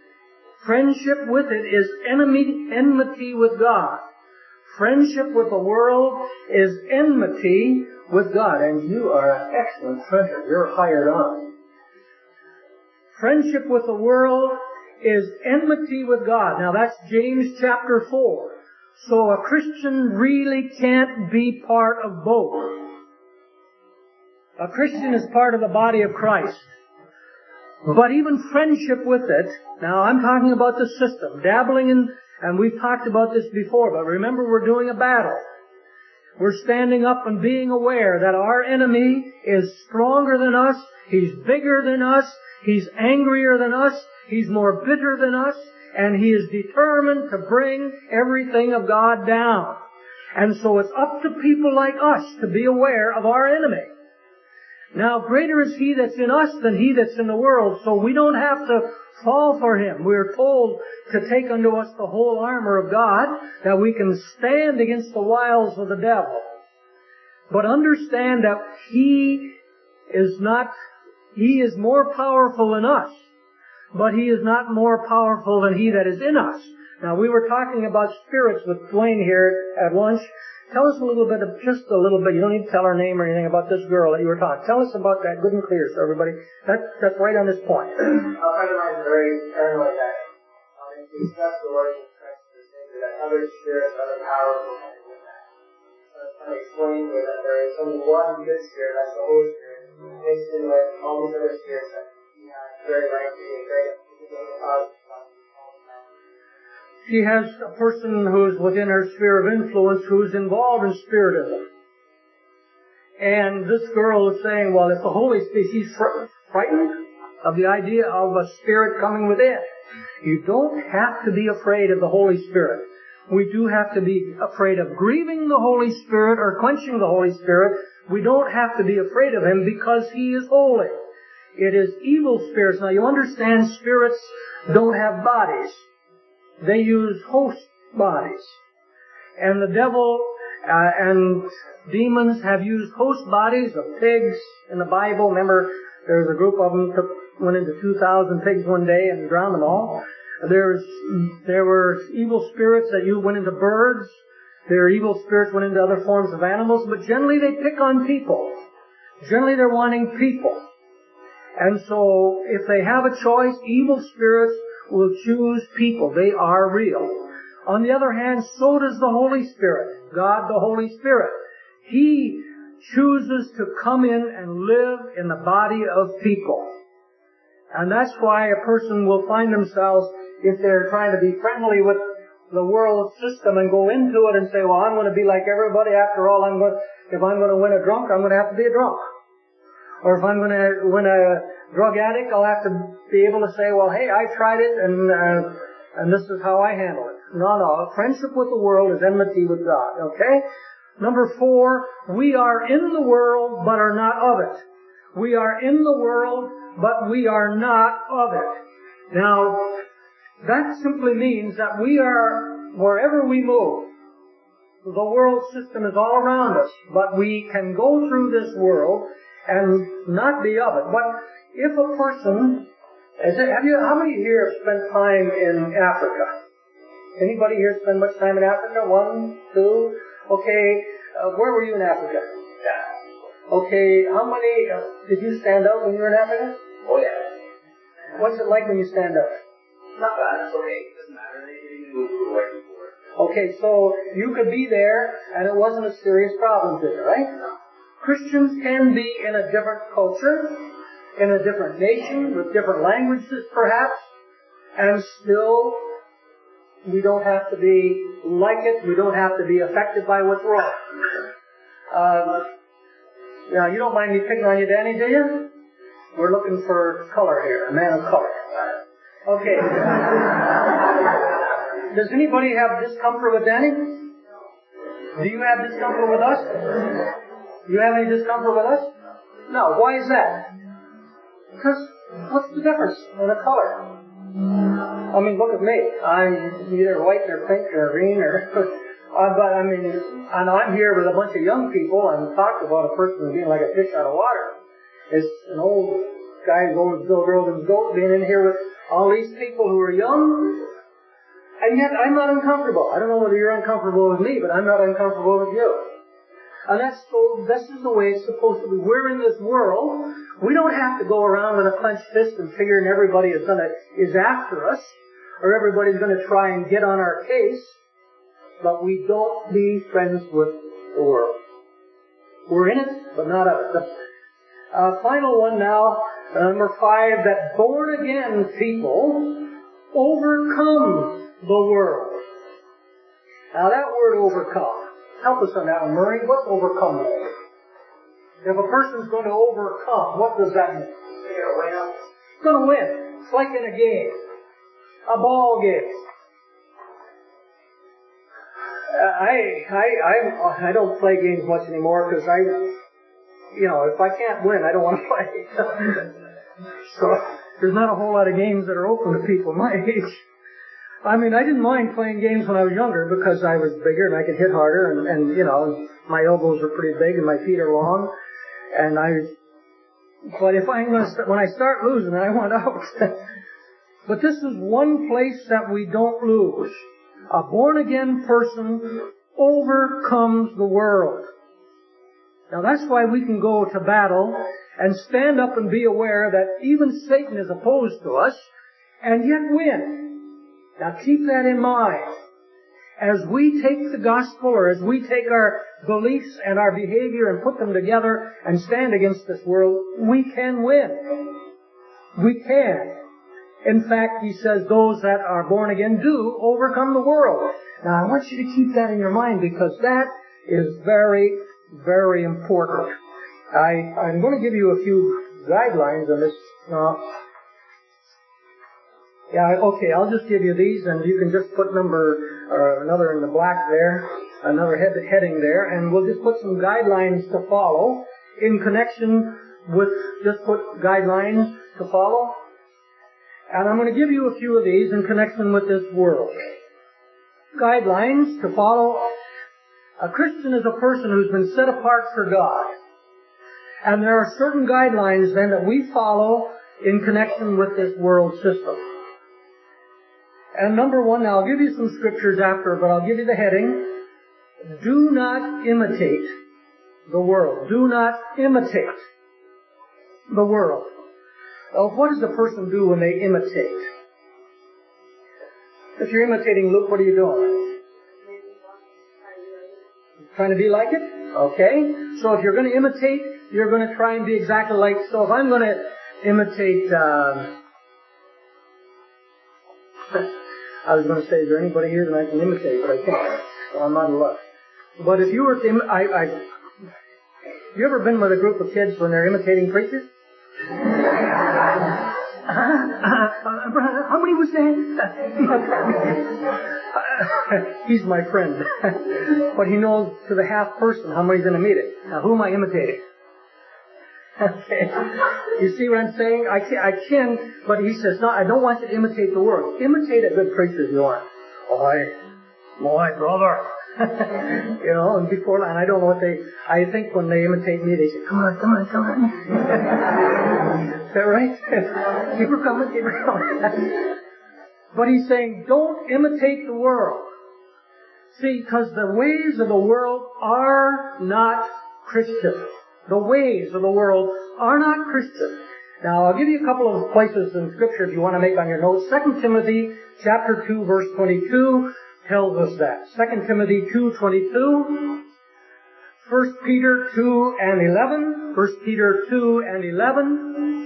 is enmity with God. Friendship with the world is enmity with God. And you are an excellent friend. You're hired on. Friendship with the world is enmity with God. Now that's James chapter 4. So a Christian really can't be part of both. A Christian is part of the body of Christ. But even friendship with it, now I'm talking about the system, dabbling in, and we've talked about this before, but remember we're doing a battle. We're standing up and being aware that our enemy is stronger than us, he's bigger than us, he's angrier than us, he's more bitter than us, and he is determined to bring everything of God down. And so it's up to people like us to be aware of our enemy. Now, greater is he that's in us than he that's in the world, so we don't have to fall for him. We're told to take unto us the whole armor of God, that we can stand against the wiles of the devil. But understand that he is more powerful than us, but he is not more powerful than he that is in us. Now, we were talking about spirits with Dwayne here at lunch. Tell us a little bit, just a little bit. You don't need to tell her name or anything about this girl that you were talking. Tell us about that, good and clear, so everybody. That's right on this point. A friend of mine is very paranoid that if he discuss the Lord in Christ, that other spirits, other powers will come with that. So I was trying to explain to her that there is only one good spirit, that's the Holy Spirit, mixed in with all these other spirits that he has very lengthy and great powers. She has a person who's within her sphere of influence who's involved in spiritism. And this girl is saying, well, it's the Holy Spirit. She's frightened of the idea of a spirit coming within. You don't have to be afraid of the Holy Spirit. We do have to be afraid of grieving the Holy Spirit or quenching the Holy Spirit. We don't have to be afraid of him because he is holy. It is evil spirits. Now you understand spirits don't have bodies. They use host bodies. And the devil and demons have used host bodies of pigs in the Bible. Remember, there's a group of them went into 2,000 pigs one day and drowned them all. There were evil spirits that went into birds. There are evil spirits went into other forms of animals. But generally they pick on people. Generally they're wanting people. And so if they have a choice, evil spirits will choose people. They are real. On the other hand, so does the Holy Spirit. God, the Holy Spirit. He chooses to come in and live in the body of people. And that's why a person will find themselves, if they're trying to be friendly with the world system and go into it and say, well, I'm going to be like everybody. After all, if I'm going to win a drunk, I'm going to have to be a drunk. Or if I'm going to win a drug addict, I'll have to be able to say, well, hey, I tried it and this is how I handle it. No. Friendship with the world is enmity with God. Okay? Number 4, we are in the world but are not of it. We are in the world but we are not of it. Now, that simply means that we are, wherever we move, the world system is all around us, but we can go through this world and not be of it. But if a person, how many here have spent time in Africa? Anybody here spend much time in Africa? 1, 2? Okay, where were you in Africa? Yeah. Okay, how many, did you stand out when you were in Africa? Oh yeah. What's it like when you stand up? Not bad, that's okay. It doesn't matter. They move right before. Okay, so you could be there and it wasn't a serious problem to you, right? No. Christians can be in a different culture, in a different nation, with different languages perhaps, and still we don't have to be like it, we don't have to be affected by what's wrong. Now, you don't mind me picking on you, Danny, do you? We're looking for color here, a man of color. Okay. Does anybody have discomfort with Danny? Do you have discomfort with us? Do you have any discomfort with us? No. Why is that? Because what's the difference in the color? I mean, look at me. I'm neither white nor pink nor green or... but I mean, and I'm here with a bunch of young people and talk about a person being like a fish out of water. It's an old guy who owns Bill Grogan's goat being in here with all these people who are young. And yet I'm not uncomfortable. I don't know whether you're uncomfortable with me, but I'm not uncomfortable with you. And this is the way it's supposed to be. We're in this world. We don't have to go around with a clenched fist and figuring everybody is after us, or everybody's going to try and get on our case. But we don't be friends with the world. We're in it, but not of it. The final one now, number 5, that born again people overcome the world. Now that word overcome, help us on that one, Murray. What's overcome? If a person's going to overcome, what does that mean? They're going to win. It's going to win. It's like in a game. A ball game. I don't play games much anymore because if I can't win, I don't want to play. So there's not a whole lot of games that are open to people my age. I mean, I didn't mind playing games when I was younger because I was bigger and I could hit harder and my elbows are pretty big and my feet are long. But when I start losing, I want out. But this is one place that we don't lose. A born-again person overcomes the world. Now that's why we can go to battle and stand up and be aware that even Satan is opposed to us and yet win. Now keep that in mind. As we take the gospel or as we take our beliefs and our behavior and put them together and stand against this world, we can win. We can. In fact, he says those that are born again do overcome the world. Now I want you to keep that in your mind because that is very, very important. I'm going to give you a few guidelines on this. I'll just give you these and you can just put another in the black there, another heading there, and we'll just put some guidelines to follow in connection with, just put guidelines to follow. And I'm going to give you a few of these in connection with this world. Guidelines to follow. A Christian is a person who's been set apart for God. And there are certain guidelines then that we follow in connection with this world system. And number 1, now I'll give you some scriptures after, but I'll give you the heading. Do not imitate the world. Do not imitate the world. Well, what does a person do when they imitate? If you're imitating Luke, what are you doing? Trying to be like it? Okay. So if you're going to imitate, you're going to try and be exactly like... So if I'm going to imitate... I was going to say, is there anybody here that I can imitate, but I can't. So I'm not in luck. But if you were to... you ever been with a group of kids when they're imitating preachers? How many was that? He's my friend. But he knows to the half person how many's going to meet it. Now, who am I imitating? Okay. You see what I'm saying? I can, but he says, no, I don't want you to imitate the world. Imitate a good preacher if you want. My brother. And before, and I don't know what I think when they imitate me, they say, come on. Is that right? Keep her coming. But he's saying, don't imitate the world. See, because the ways of the world are not Christian. The ways of the world are not Christian. Now, I'll give you a couple of places in Scripture if you want to make on your notes. 2 Timothy chapter 2, verse 22 tells us that. 2 Timothy 2:22. 1 Peter 2 and 11. 1 Peter 2 and 11.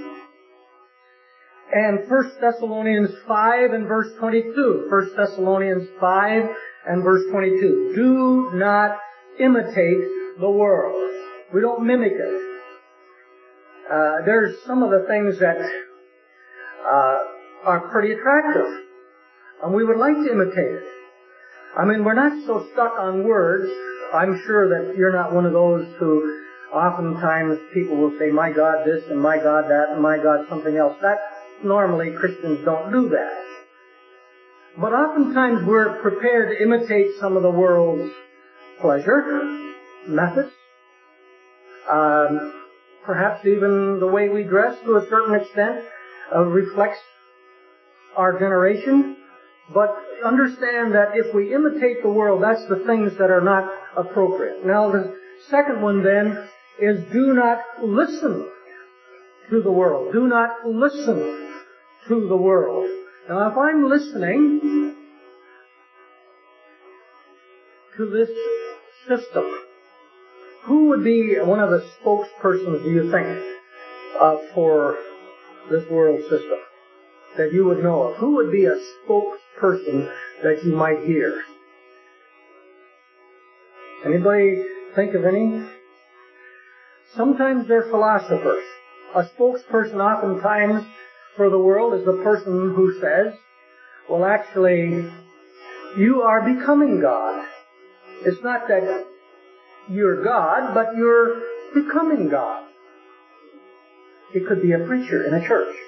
And 1 Thessalonians 5 and verse 22. 1 Thessalonians 5 and verse 22. Do not imitate the world. We don't mimic it. There's some of the things that are pretty attractive, and we would like to imitate it. I mean, we're not so stuck on words. I'm sure that you're not one of those who oftentimes people will say, my God this and my God that and my God something else. That normally Christians don't do that. But oftentimes we're prepared to imitate some of the world's pleasure, methods, perhaps even the way we dress to a certain extent reflects our generation. But understand that if we imitate the world, that's the things that are not appropriate. Now the second one then is do not listen to the world. Do not listen to the world. Now if I'm listening to this system, who would be one of the spokespersons, do you think, for this world system that you would know of? Who would be a spokesperson that you might hear? Anybody think of any? Sometimes they're philosophers. A spokesperson oftentimes for the world is the person who says, well, actually, you are becoming God. It's not that you're God, but you're becoming God. It could be a preacher in a church.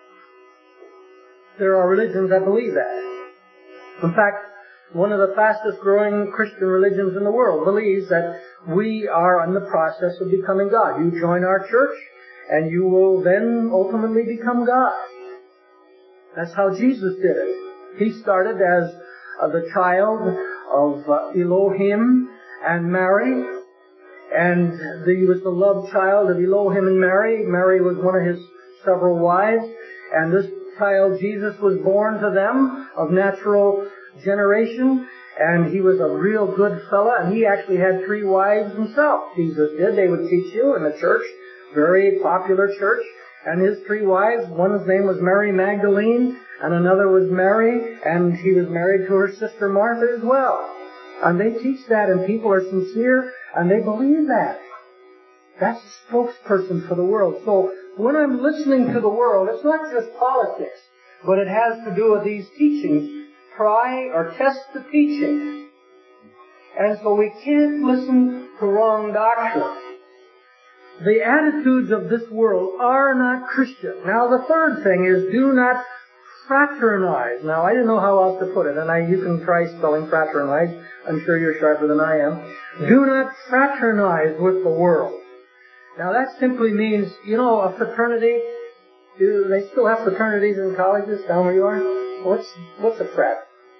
There are religions that believe that. In fact, one of the fastest growing Christian religions in the world believes that we are in the process of becoming God. You join our church, and you will then ultimately become God. That's how Jesus did it. He started as the child of Elohim and Mary, and he was the loved child of Elohim and Mary. Mary was one of his several wives, and this child Jesus was born to them of natural generation, and he was a real good fella, and he actually had 3 wives himself. Jesus did. They would teach you in the church, very popular church, and his 3 wives, one's name was Mary Magdalene, and another was Mary, and he was married to her sister Martha as well. And they teach that, and people are sincere, and they believe that. That's a spokesperson for the world. So when I'm listening to the world, it's not just politics, but it has to do with these teachings. Try or test the teaching. And so we can't listen to wrong doctrine. The attitudes of this world are not Christian. Now the third thing is do not fraternize. Now I didn't know how else to put it, and you can try spelling fraternize. I'm sure you're sharper than I am. Do not fraternize with the world. Now that simply means, you know, a fraternity. Do they still have fraternities in colleges down where you are? What's a frat?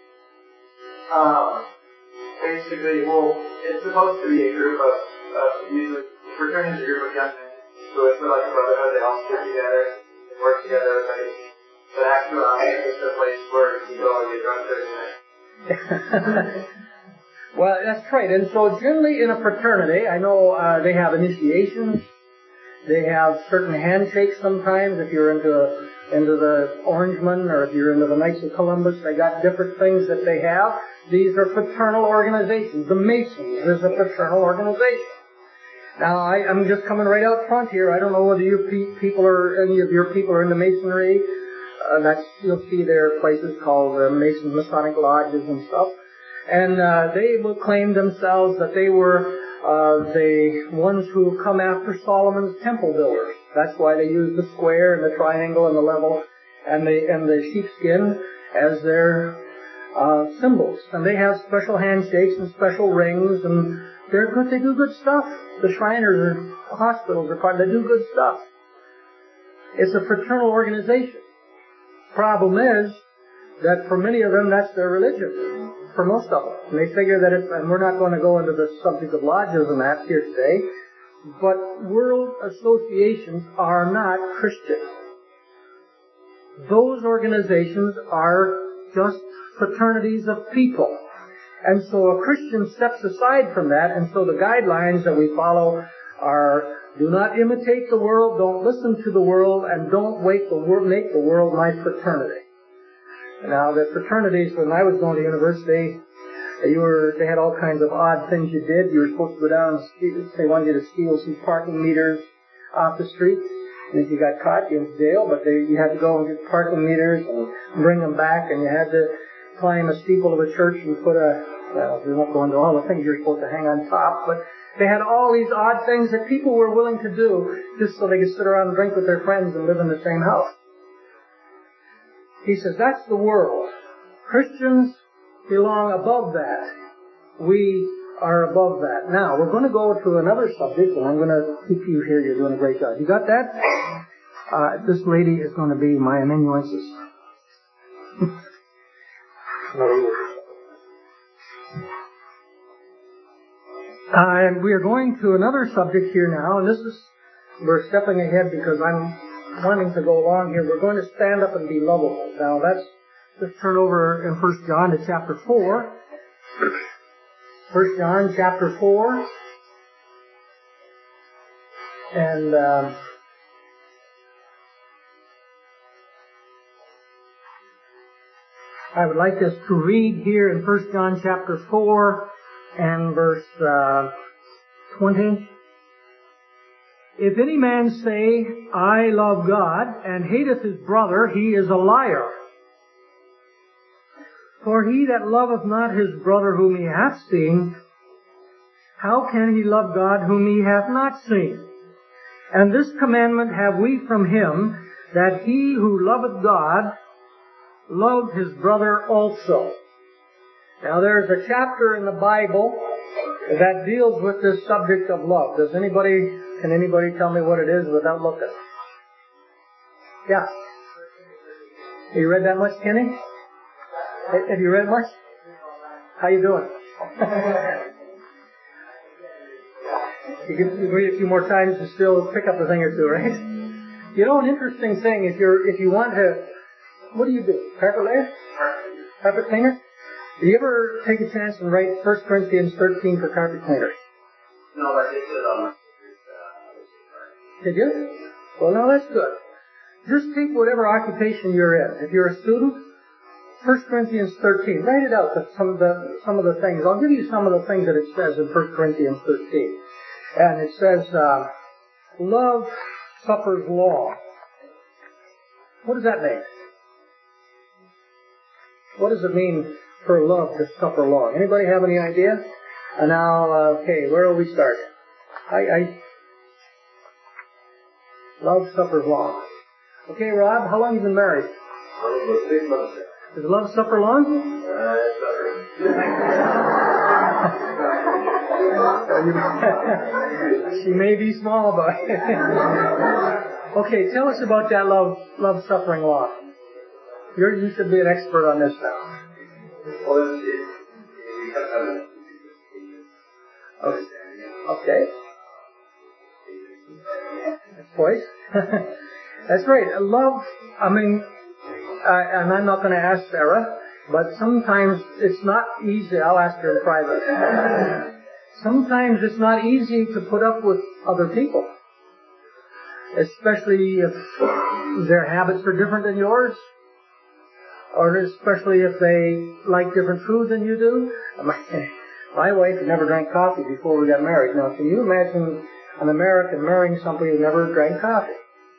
Basically, well, it's supposed to be a group of usually fraternity is a group of young men. So it's sort of like a brotherhood. They all stick together, and work together. But actually, it's the place where you go and get drunk Thursday night. Well, that's right. And so generally in a fraternity, I know they have initiations. They have certain handshakes sometimes. If you're into the Orangemen or if you're into the Knights of Columbus, they got different things that they have. These are fraternal organizations. The Masons is a fraternal organization. Now, I'm just coming right out front here. I don't know whether you people or any of your people are into Masonry. You'll see there are places called Mason Masonic Lodges and stuff. And they will claim themselves that they were the ones who come after Solomon's temple builders. That's why they use the square and the triangle and the level and the sheepskin as their symbols. And they have special handshakes and special rings, and they're good. They do good stuff. The Shriners and hospitals are part. They do good stuff. It's a fraternal organization. Problem is that for many of them, that's their religion. For most of them. And they figure that and we're not going to go into the subject of lodges and that here today, but world associations are not Christian. those organizations are just fraternities of people. And so a Christian steps aside from that, and so the guidelines that we follow are: do not imitate the world, don't listen to the world, and don't make the world my fraternity. Now, the fraternities, when I was going to university, they had all kinds of odd things you did. You were supposed to go down and steal, they wanted you to steal some parking meters off the street. And if you got caught, you went to jail, but you had to go and get parking meters and bring them back, and you had to climb a steeple of a church and we won't go into all the things you're supposed to hang on top, but they had all these odd things that people were willing to do just so they could sit around and drink with their friends and live in the same house. He says, that's the world. Christians belong above that. We are above that. Now, we're going to go to another subject, and I'm going to keep you here. You're doing a great job. You got that? This lady is going to be my amanuensis. We are going to another subject here now, and we're stepping ahead because I'm wanting to go along here. We're going to stand up and be lovable. Now, let's turn over in 1 John to chapter 4. 1 John chapter 4. And I would like us to read here in 1 John chapter 4 and verse 20. If any man say, I love God, and hateth his brother, he is a liar. For he that loveth not his brother whom he hath seen, how can he love God whom he hath not seen? And this commandment have we from him, that he who loveth God love his brother also. Now there's a chapter in the Bible that deals with this subject of love. Can anybody tell me what it is without looking? Yeah. Have you read that much, Kenny? Have you read much? How you doing? You can read a few more times and still pick up a thing or two, right? You know, an interesting thing, if you want to, what do you do? Carpet layer? Carpet cleaner? Do you ever take a chance and write 1 Corinthians 13 for carpet cleaners? No, but it's on. Did you? Well, no, that's good. Just take whatever occupation you're in. If you're a student, 1 Corinthians 13. Write it out, some of the things. I'll give you some of the things that it says in 1 Corinthians 13. And it says, love suffers long. What does that mean? What does it mean for love to suffer long? Anybody have any idea? And now, okay, where will we start? Love suffers long. Okay, Rob, how long have you been married? 6 months. Does love suffer long? She may be small, but okay. Tell us about that love suffering long. You should be an expert on this now. Well, Okay. Voice. That's right. Love. I mean, and I'm not going to ask Sarah, but sometimes it's not easy. I'll ask her in private. Sometimes it's not easy to put up with other people, especially if their habits are different than yours, or especially if they like different food than you do. My wife had never drank coffee before we got married. Now, can you imagine an American marrying somebody who never drank coffee?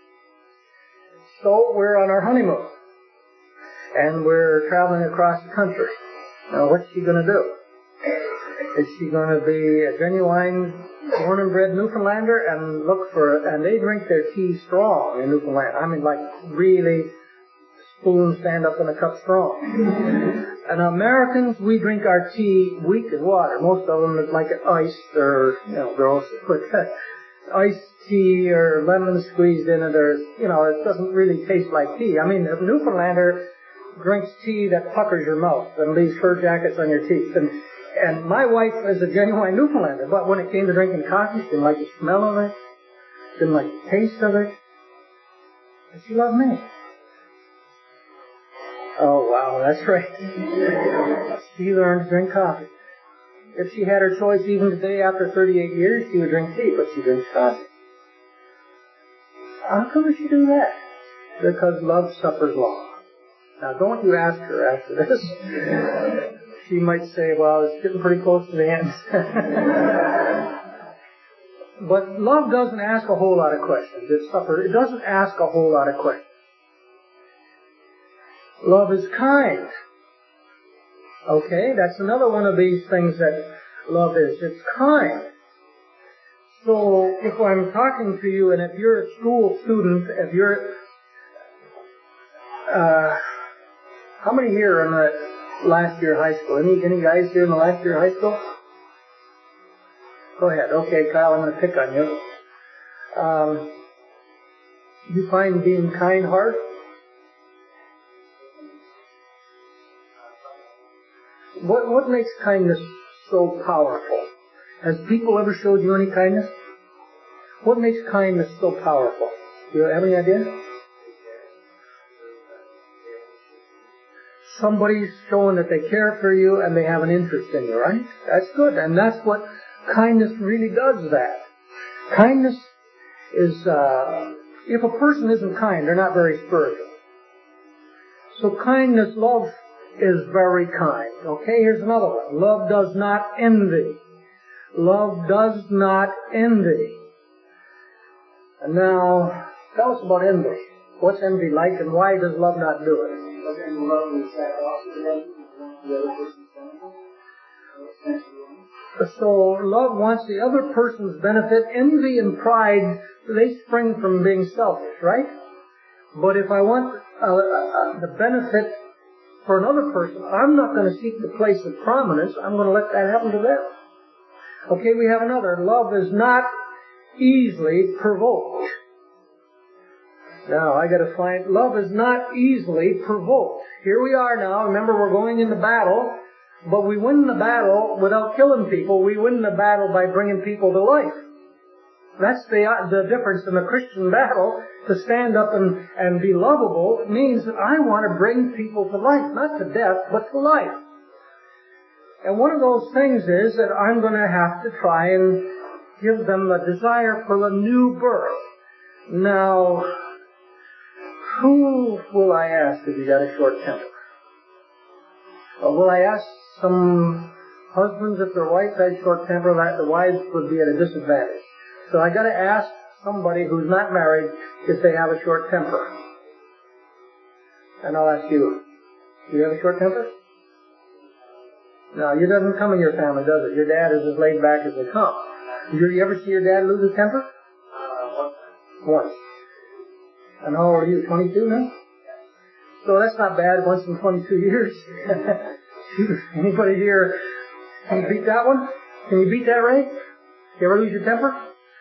So we're on our honeymoon, and we're traveling across the country. Now, what's she going to do? Is she going to be a genuine born and bred Newfoundlander and they drink their tea strong in Newfoundland. I mean, like really spoon stand up in a cup strong. And Americans, we drink our tea weak as water. Most of them is like iced or, gross, but iced tea or lemon squeezed in it, or, it doesn't really taste like tea. I mean, a Newfoundlander drinks tea that puckers your mouth and leaves fur jackets on your teeth. And my wife is a genuine Newfoundlander, but when it came to drinking coffee, she didn't like the smell of it, didn't like the taste of it, and she loved me. Oh, that's right. She learned to drink coffee. If she had her choice even today after 38 years, she would drink tea, but she drinks coffee. How come does she do that? Because love suffers long. Now, don't you ask her after this. She might say, well, it's getting pretty close to the end. But love doesn't ask a whole lot of questions. It doesn't ask a whole lot of questions. Love is kind. Okay, that's another one of these things that love is. It's kind. So if I'm talking to you, and if you're a school student, if you're, how many here are in the last year of high school? Any guys here in the last year of high school? Go ahead. Okay, Kyle, I'm going to pick on you. You find being kind hard? What makes kindness so powerful? Has people ever showed you any kindness? What makes kindness so powerful? Do you have any idea? Somebody's showing that they care for you and they have an interest in you, right? That's good. And that's what kindness really does that. Kindness is, if a person isn't kind, they're not very spiritual. So kindness, love is very kind. Okay, here's another one. Love does not envy. Love does not envy. And now, tell us about envy. What's envy like and why does love not do it? So love wants the other person's benefit. Envy and pride, they spring from being selfish, right? But if I want the benefit for another person, I'm not going to seek the place of prominence. I'm going to let that happen to them. Okay, we have another. Love is not easily provoked. Now, I got to find, love is not easily provoked. Here we are now. Remember, we're going into battle, but we win the battle without killing people. We win the battle by bringing people to life. That's the difference in the Christian battle. To stand up and be lovable means that I want to bring people to life, not to death, but to life. And one of those things is that I'm going to have to try and give them a desire for the new birth. Now, who will I ask if you got a short temper? Or will I ask some husbands if their wives had short temper, that the wives would be at a disadvantage? So I got to ask somebody who's not married if they have a short temper. And I'll ask you, do you have a short temper? No, it doesn't come in your family, does it? Your dad is as laid back as they come. You ever see your dad lose his temper? Once. And how old are you? 22 now? So that's not bad, once in 22 years. Anybody here can beat that one? Can you beat that, Ray? You ever lose your temper?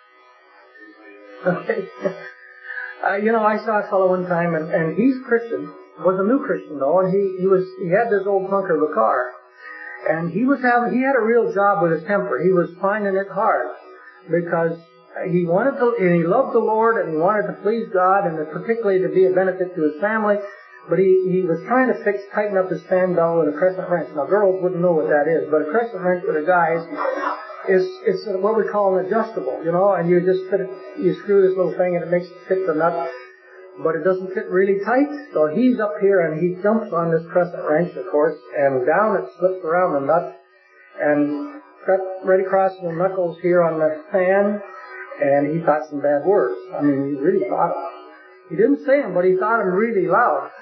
Okay. I saw a fellow one time, and he's Christian, was a new Christian though, and he had this old clunker of a car. And he had a real job with his temper. He was finding it hard because he wanted to, and he loved the Lord and he wanted to please God and particularly to be a benefit to his family. But he was trying to tighten up his fan belt with a crescent wrench. Now girls wouldn't know what that is, but a crescent wrench with a guy is what we call an adjustable, and you just you screw this little thing and it makes it fit the nut. But it doesn't fit really tight, so he's up here and he jumps on this crescent wrench, of course, and down it slips around the nut and got right across the knuckles here on the fan, and he thought some bad words. I mean, he really thought them. He didn't say them, but he thought them really loud.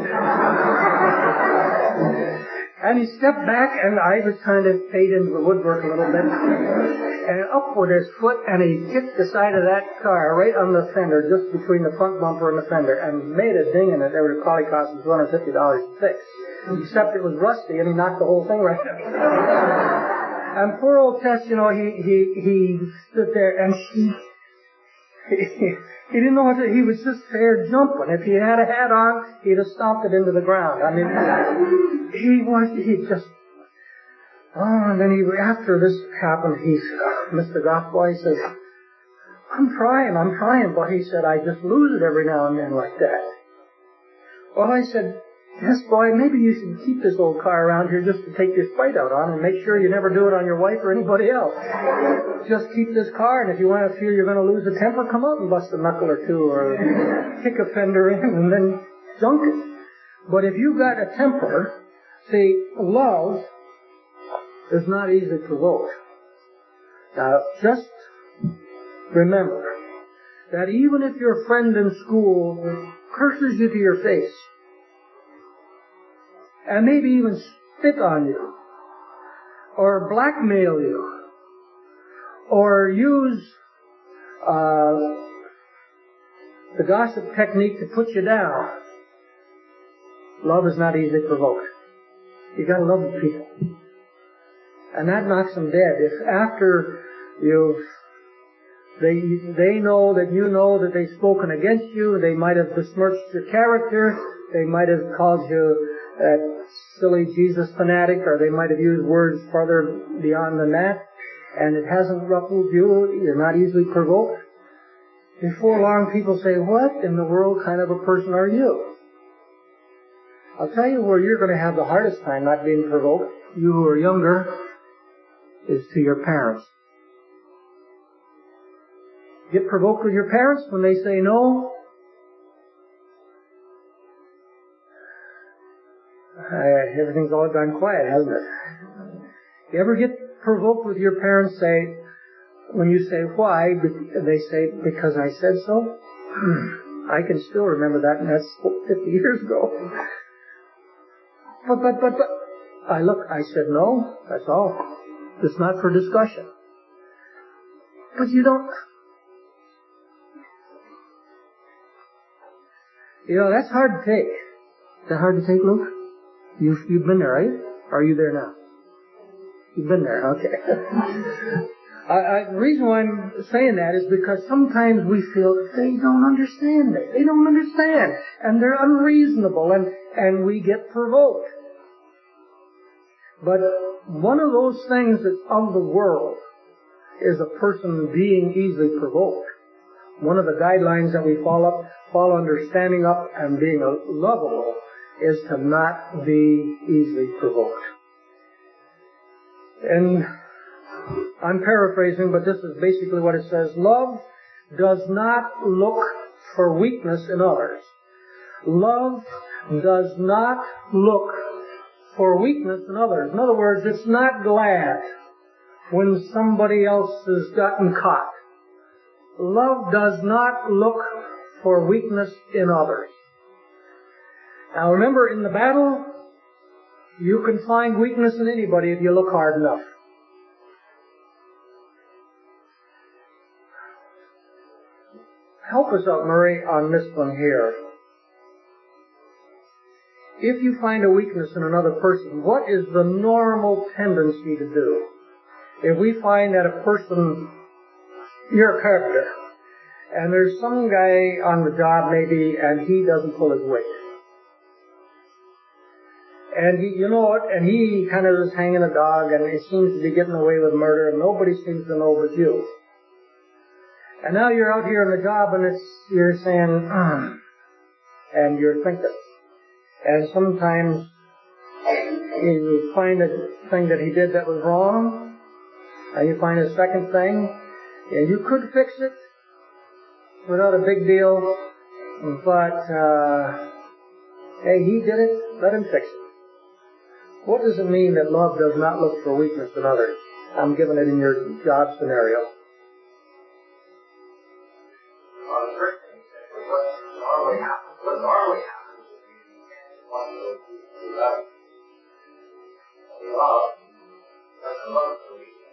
And he stepped back, and I was kind of paid into the woodwork a little bit, and up with his foot, and he kicked the side of that car right on the fender, just between the front bumper and the fender, and made a ding in it that would probably cost him $250 to fix. Except it was rusty, and he knocked the whole thing right up. And poor old Tess, he stood there, and he didn't know what to do. He was just there jumping. If he had a hat on, he'd have stomped it into the ground. I mean, and then after this happened, Mr. Goffboy says, I'm trying, but he said, I just lose it every now and then like that. Well, I said, yes, boy, maybe you should keep this old car around here just to take your spite out on and make sure you never do it on your wife or anybody else. Just keep this car, and if you want to feel you're going to lose a temper, come out and bust a knuckle or two or kick a fender in and then junk it. But if you've got a temper, see, love is not easily provoked. Now, just remember that even if your friend in school curses you to your face, and maybe even spit on you, or blackmail you, or use the gossip technique to put you down, love is not easily provoked. You gotta love the people. And that knocks them dead. If after they know that you know that they've spoken against you, they might have besmirched your character, they might have called you a silly Jesus fanatic, or they might have used words further beyond than that, and it hasn't ruffled you, you're not easily provoked. Before long, people say, what in the world kind of a person are you? I'll tell you where you're going to have the hardest time not being provoked, you who are younger, is to your parents. Get provoked with your parents when they say no? Everything's all gone quiet, hasn't it? You ever get provoked with your parents, when you say why, they say, because I said so? I can still remember that, and that's 50 years ago. But, I said no, that's all. It's not for discussion. But you don't, that's hard to take. Is that hard to take, Luke? You've been there, right? Or are you there now? You've been there, okay. The reason why I'm saying that is because sometimes we feel they don't understand it. They don't understand. And they're unreasonable, and we get provoked. But one of those things that's of the world is a person being easily provoked. One of the guidelines that we fall under standing up and being lovable is to not be easily provoked. And I'm paraphrasing, but this is basically what it says. Love does not look for weakness in others. Love does not look for weakness in others. In other words, it's not glad when somebody else has gotten caught. Love does not look for weakness in others. Now remember, in the battle, you can find weakness in anybody if you look hard enough. Help us out, Murray, on this one here. If you find a weakness in another person, what is the normal tendency to do? If we find that a person, you're a carpenter, and there's some guy on the job maybe, and he doesn't pull his weight. And he kind of is hanging a dog, and he seems to be getting away with murder, and nobody seems to know but you. And now you're out here on the job, and you're saying, and you're thinking. And sometimes you find a thing that he did that was wrong, and you find a second thing, and you could fix it without a big deal, but, hey, he did it, let him fix it. What does it mean that love does not look for weakness in others? I'm giving it in your job scenario. Well, the first thing you said was, what normally happens? What normally happens is one of those who love doesn't look for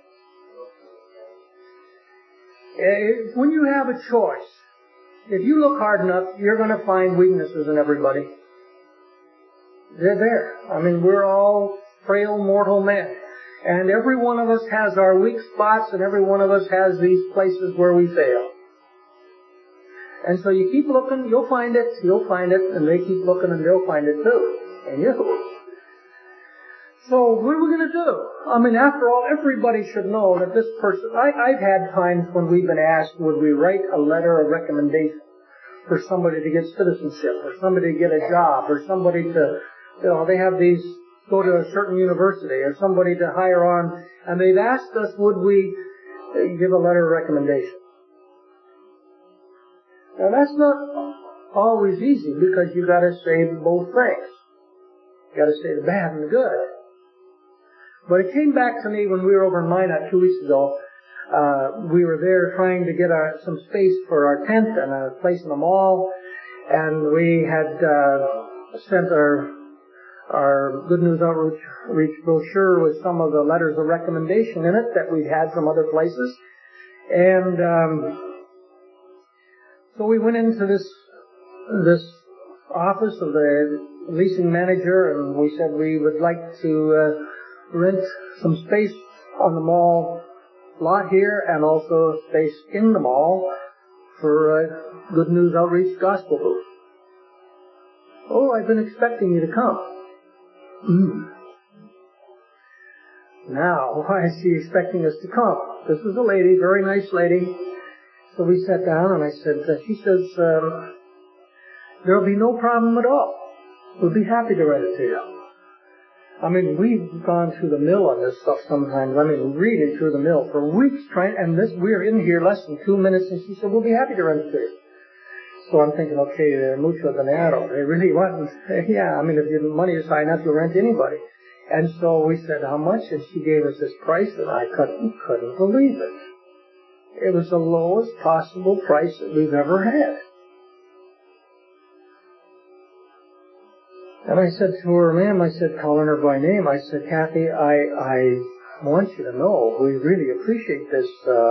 weakness. When you have a choice, if you look hard enough, you're going to find weaknesses in everybody. They're there. I mean, we're all frail mortal men. And every one of us has our weak spots, and every one of us has these places where we fail. And so you keep looking, you'll find it, and they keep looking and they'll find it too. And you. So what are we going to do? I mean, after all, everybody should know that this person, I've had times when we've been asked, would we write a letter of recommendation for somebody to get citizenship, or somebody to get a job, or somebody to they have these, go to a certain university or somebody to hire on, and they've asked us, would we give a letter of recommendation? Now that's not always easy, because you got to say both things. You got to say the bad and the good. But it came back to me when we were over in Minot 2 weeks ago. We were there trying to get some space for our tent and a place in the mall, and we had sent our Good News Outreach brochure with some of the letters of recommendation in it that we had from other places. And so we went into this office of the leasing manager, and we said we would like to rent some space on the mall lot here, and also space in the mall for a Good News Outreach gospel booth. Oh, I've been expecting you to come. Now, why is she expecting us to come? This was a lady, very nice lady. So we sat down, and she says, there'll be no problem at all. We'll be happy to rent it to you. I mean, we've gone through the mill on this stuff sometimes. I mean, really through the mill for weeks we're in here less than 2 minutes, and she said, we'll be happy to rent it to you. So I'm thinking, okay, they're mucho dinero. They really want, yeah, I mean, if you have money aside enough, you'll rent to anybody. And so we said, how much? And she gave us this price, and I couldn't believe it. It was the lowest possible price that we've ever had. And I said to her, ma'am, I said, calling her by name, I said, Kathy, I want you to know, we really appreciate this.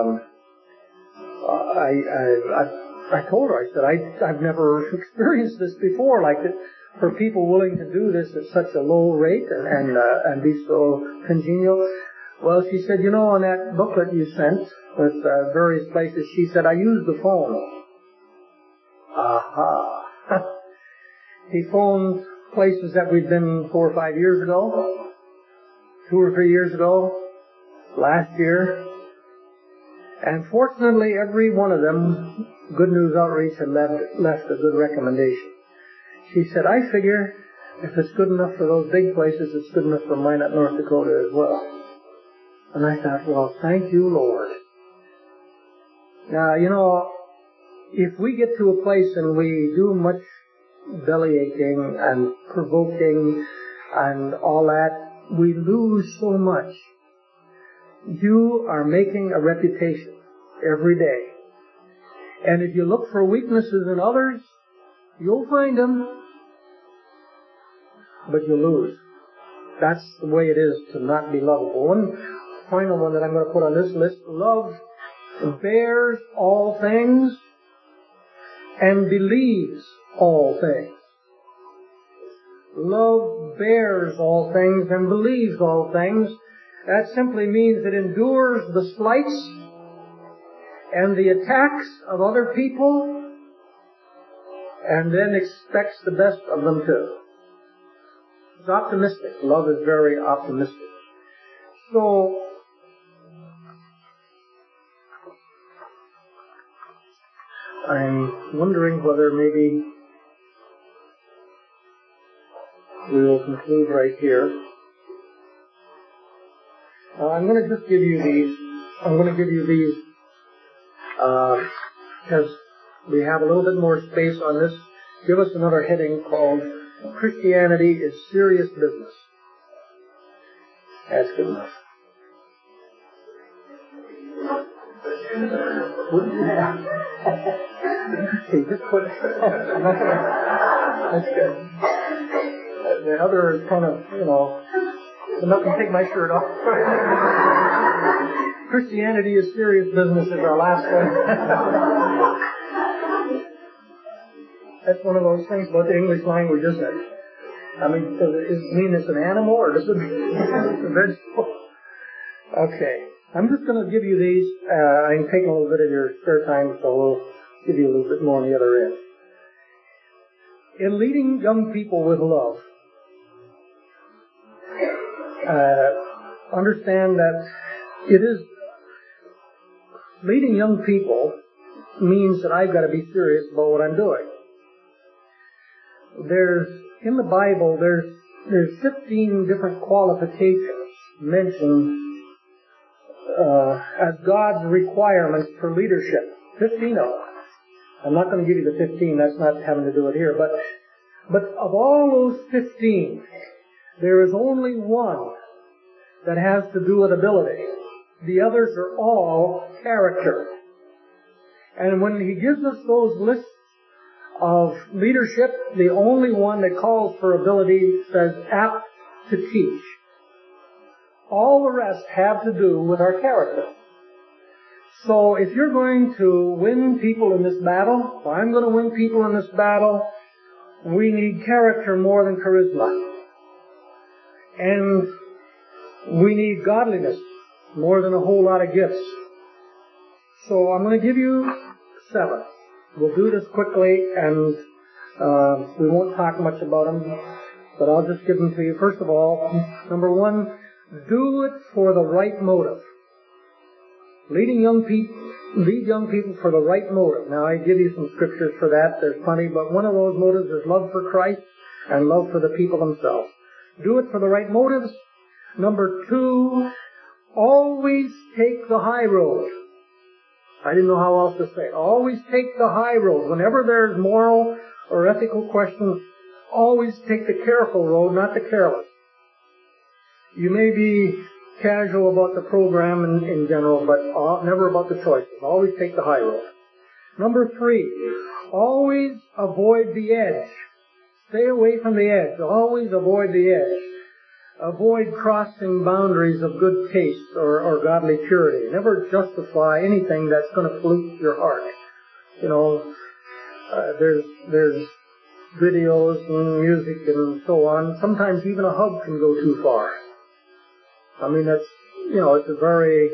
I told her, I said, I've never experienced this before, like that, for people willing to do this at such a low rate and be so congenial. Well, she said, on that booklet you sent with various places, she said, I used the phone. Aha. He phoned places that we'd been 4 or 5 years ago, 2 or 3 years ago, last year. And fortunately, every one of them, Good News Outreach had left a good recommendation. She said, I figure if it's good enough for those big places, it's good enough for Minot, North Dakota as well. And I thought, well, thank you, Lord. Now, if we get to a place and we do much belly aching and provoking and all that, we lose so much. You are making a reputation every day. And if you look for weaknesses in others, you'll find them, but you'll lose. That's the way it is to not be lovable. One final one that I'm going to put on this list, love bears all things and believes all things. Love bears all things and believes all things. That simply means it endures the slights and the attacks of other people, and then expects the best of them too. It's optimistic. Love is very optimistic. So, I'm wondering whether maybe we will conclude right here. I'm going to just give you these. Because we have a little bit more space on this. Give us another heading called Christianity is Serious Business. That's good enough. What do you have? Okay, just put it. That's good. The other is kind of, I'm not going to take my shirt off. Christianity is Serious Business is our last one. That's one of those things about the English language, isn't it? I mean, does it mean it's an animal or does it mean it's a vegetable? Okay. I'm just going to give you these. I'm taking a little bit of your spare time, so we'll give you a little bit more on the other end. In leading young people with love, understand that it is leading young people means that I've got to be serious about what I'm doing. In the Bible, there's there's 15 different qualifications mentioned as God's requirements for leadership. 15 of them. I'm not going to give you the 15. That's not having to do it here. But of all those 15, there is only one that has to do with ability. The others are all character. And when he gives us those lists of leadership, the only one that calls for ability says apt to teach. All the rest have to do with our character. So if you're going to win people in this battle, if I'm going to win people in this battle, we need character more than charisma. And we need godliness more than a whole lot of gifts. So I'm going to give you 7. We'll do this quickly, and we won't talk much about them, but I'll just give them to you. First of all, number 1, do it for the right motive. Lead young people for the right motive. Now, I give you some scriptures for that. There's plenty, but one of those motives is love for Christ and love for the people themselves. Do it for the right motives. Number 2, always take the high road. I didn't know how else to say it. Always take the high road. Whenever there's moral or ethical questions, always take the careful road, not the careless. You may be casual about the program in general, but never about the choices. Always take the high road. Number 3, always avoid the edge. Stay away from the edge. Always avoid the edge. Avoid crossing boundaries of good taste or godly purity. Never justify anything that's going to pollute your heart. You know, there's videos and music and so on. Sometimes even a hug can go too far. I mean, it's a very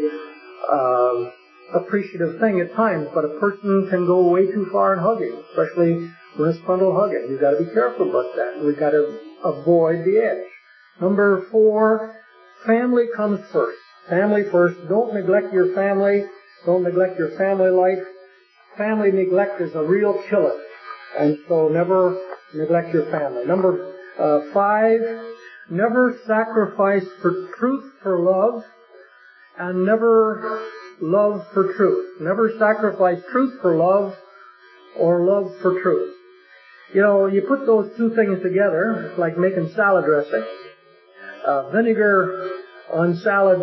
appreciative thing at times, but a person can go way too far in hugging, especially when it's frontal hugging. You've got to be careful about that. We've got to avoid the edge. Number 4, family comes first. Family first. Don't neglect your family. Don't neglect your family life. Family neglect is a real killer. And so never neglect your family. Number 5, never sacrifice for truth for love, and never love for truth. Never sacrifice truth for love or love for truth. You know, you put those two things together, it's like making salad dressing. Vinegar on salad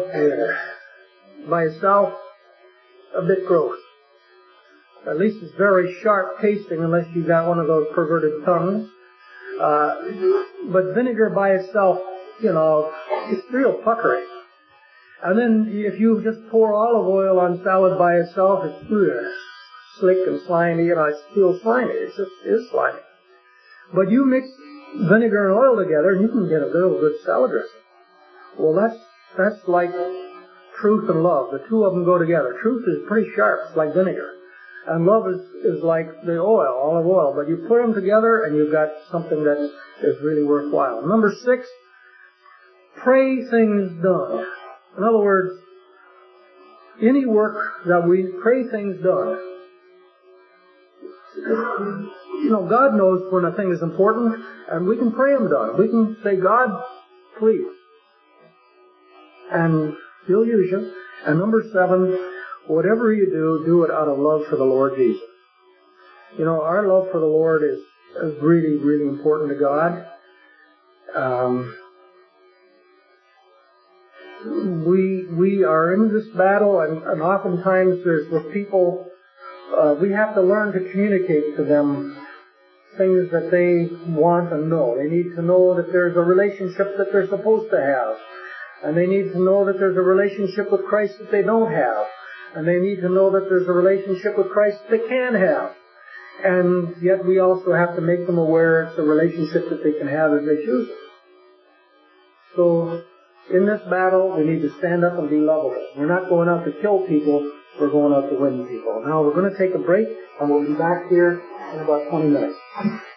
by itself, a bit gross. At least it's very sharp tasting unless you've got one of those perverted tongues. But vinegar by itself, you know, it's real puckery. And then if you just pour olive oil on salad by itself, it's slick and slimy, you know, it feels slimy. It just is slimy. But you mix vinegar and oil together and you can get a real good salad dressing. Well, that's like truth and love. The two of them go together. Truth is pretty sharp. It's like vinegar. And love is like the oil, olive oil. But you put them together and you've got something that is really worthwhile. Number 6, pray things done. In other words, any work that we pray things done. You know, God knows when a thing is important, and we can pray them done. We can say, God, please. And He'll use you. And number 7, whatever you do, do it out of love for the Lord Jesus. You know, our love for the Lord is really, really important to God. We are in this battle, and oftentimes there's with people, we have to learn to communicate to them things that they want and know. They need to know that there's a relationship that they're supposed to have. And they need to know that there's a relationship with Christ that they don't have. And they need to know that there's a relationship with Christ that they can have. And yet we also have to make them aware it's a relationship that they can have if they choose it. So, in this battle, we need to stand up and be lovable. We're not going out to kill people, we're going out to win people. Now we're going to take a break, and we'll be back here in about 20 minutes.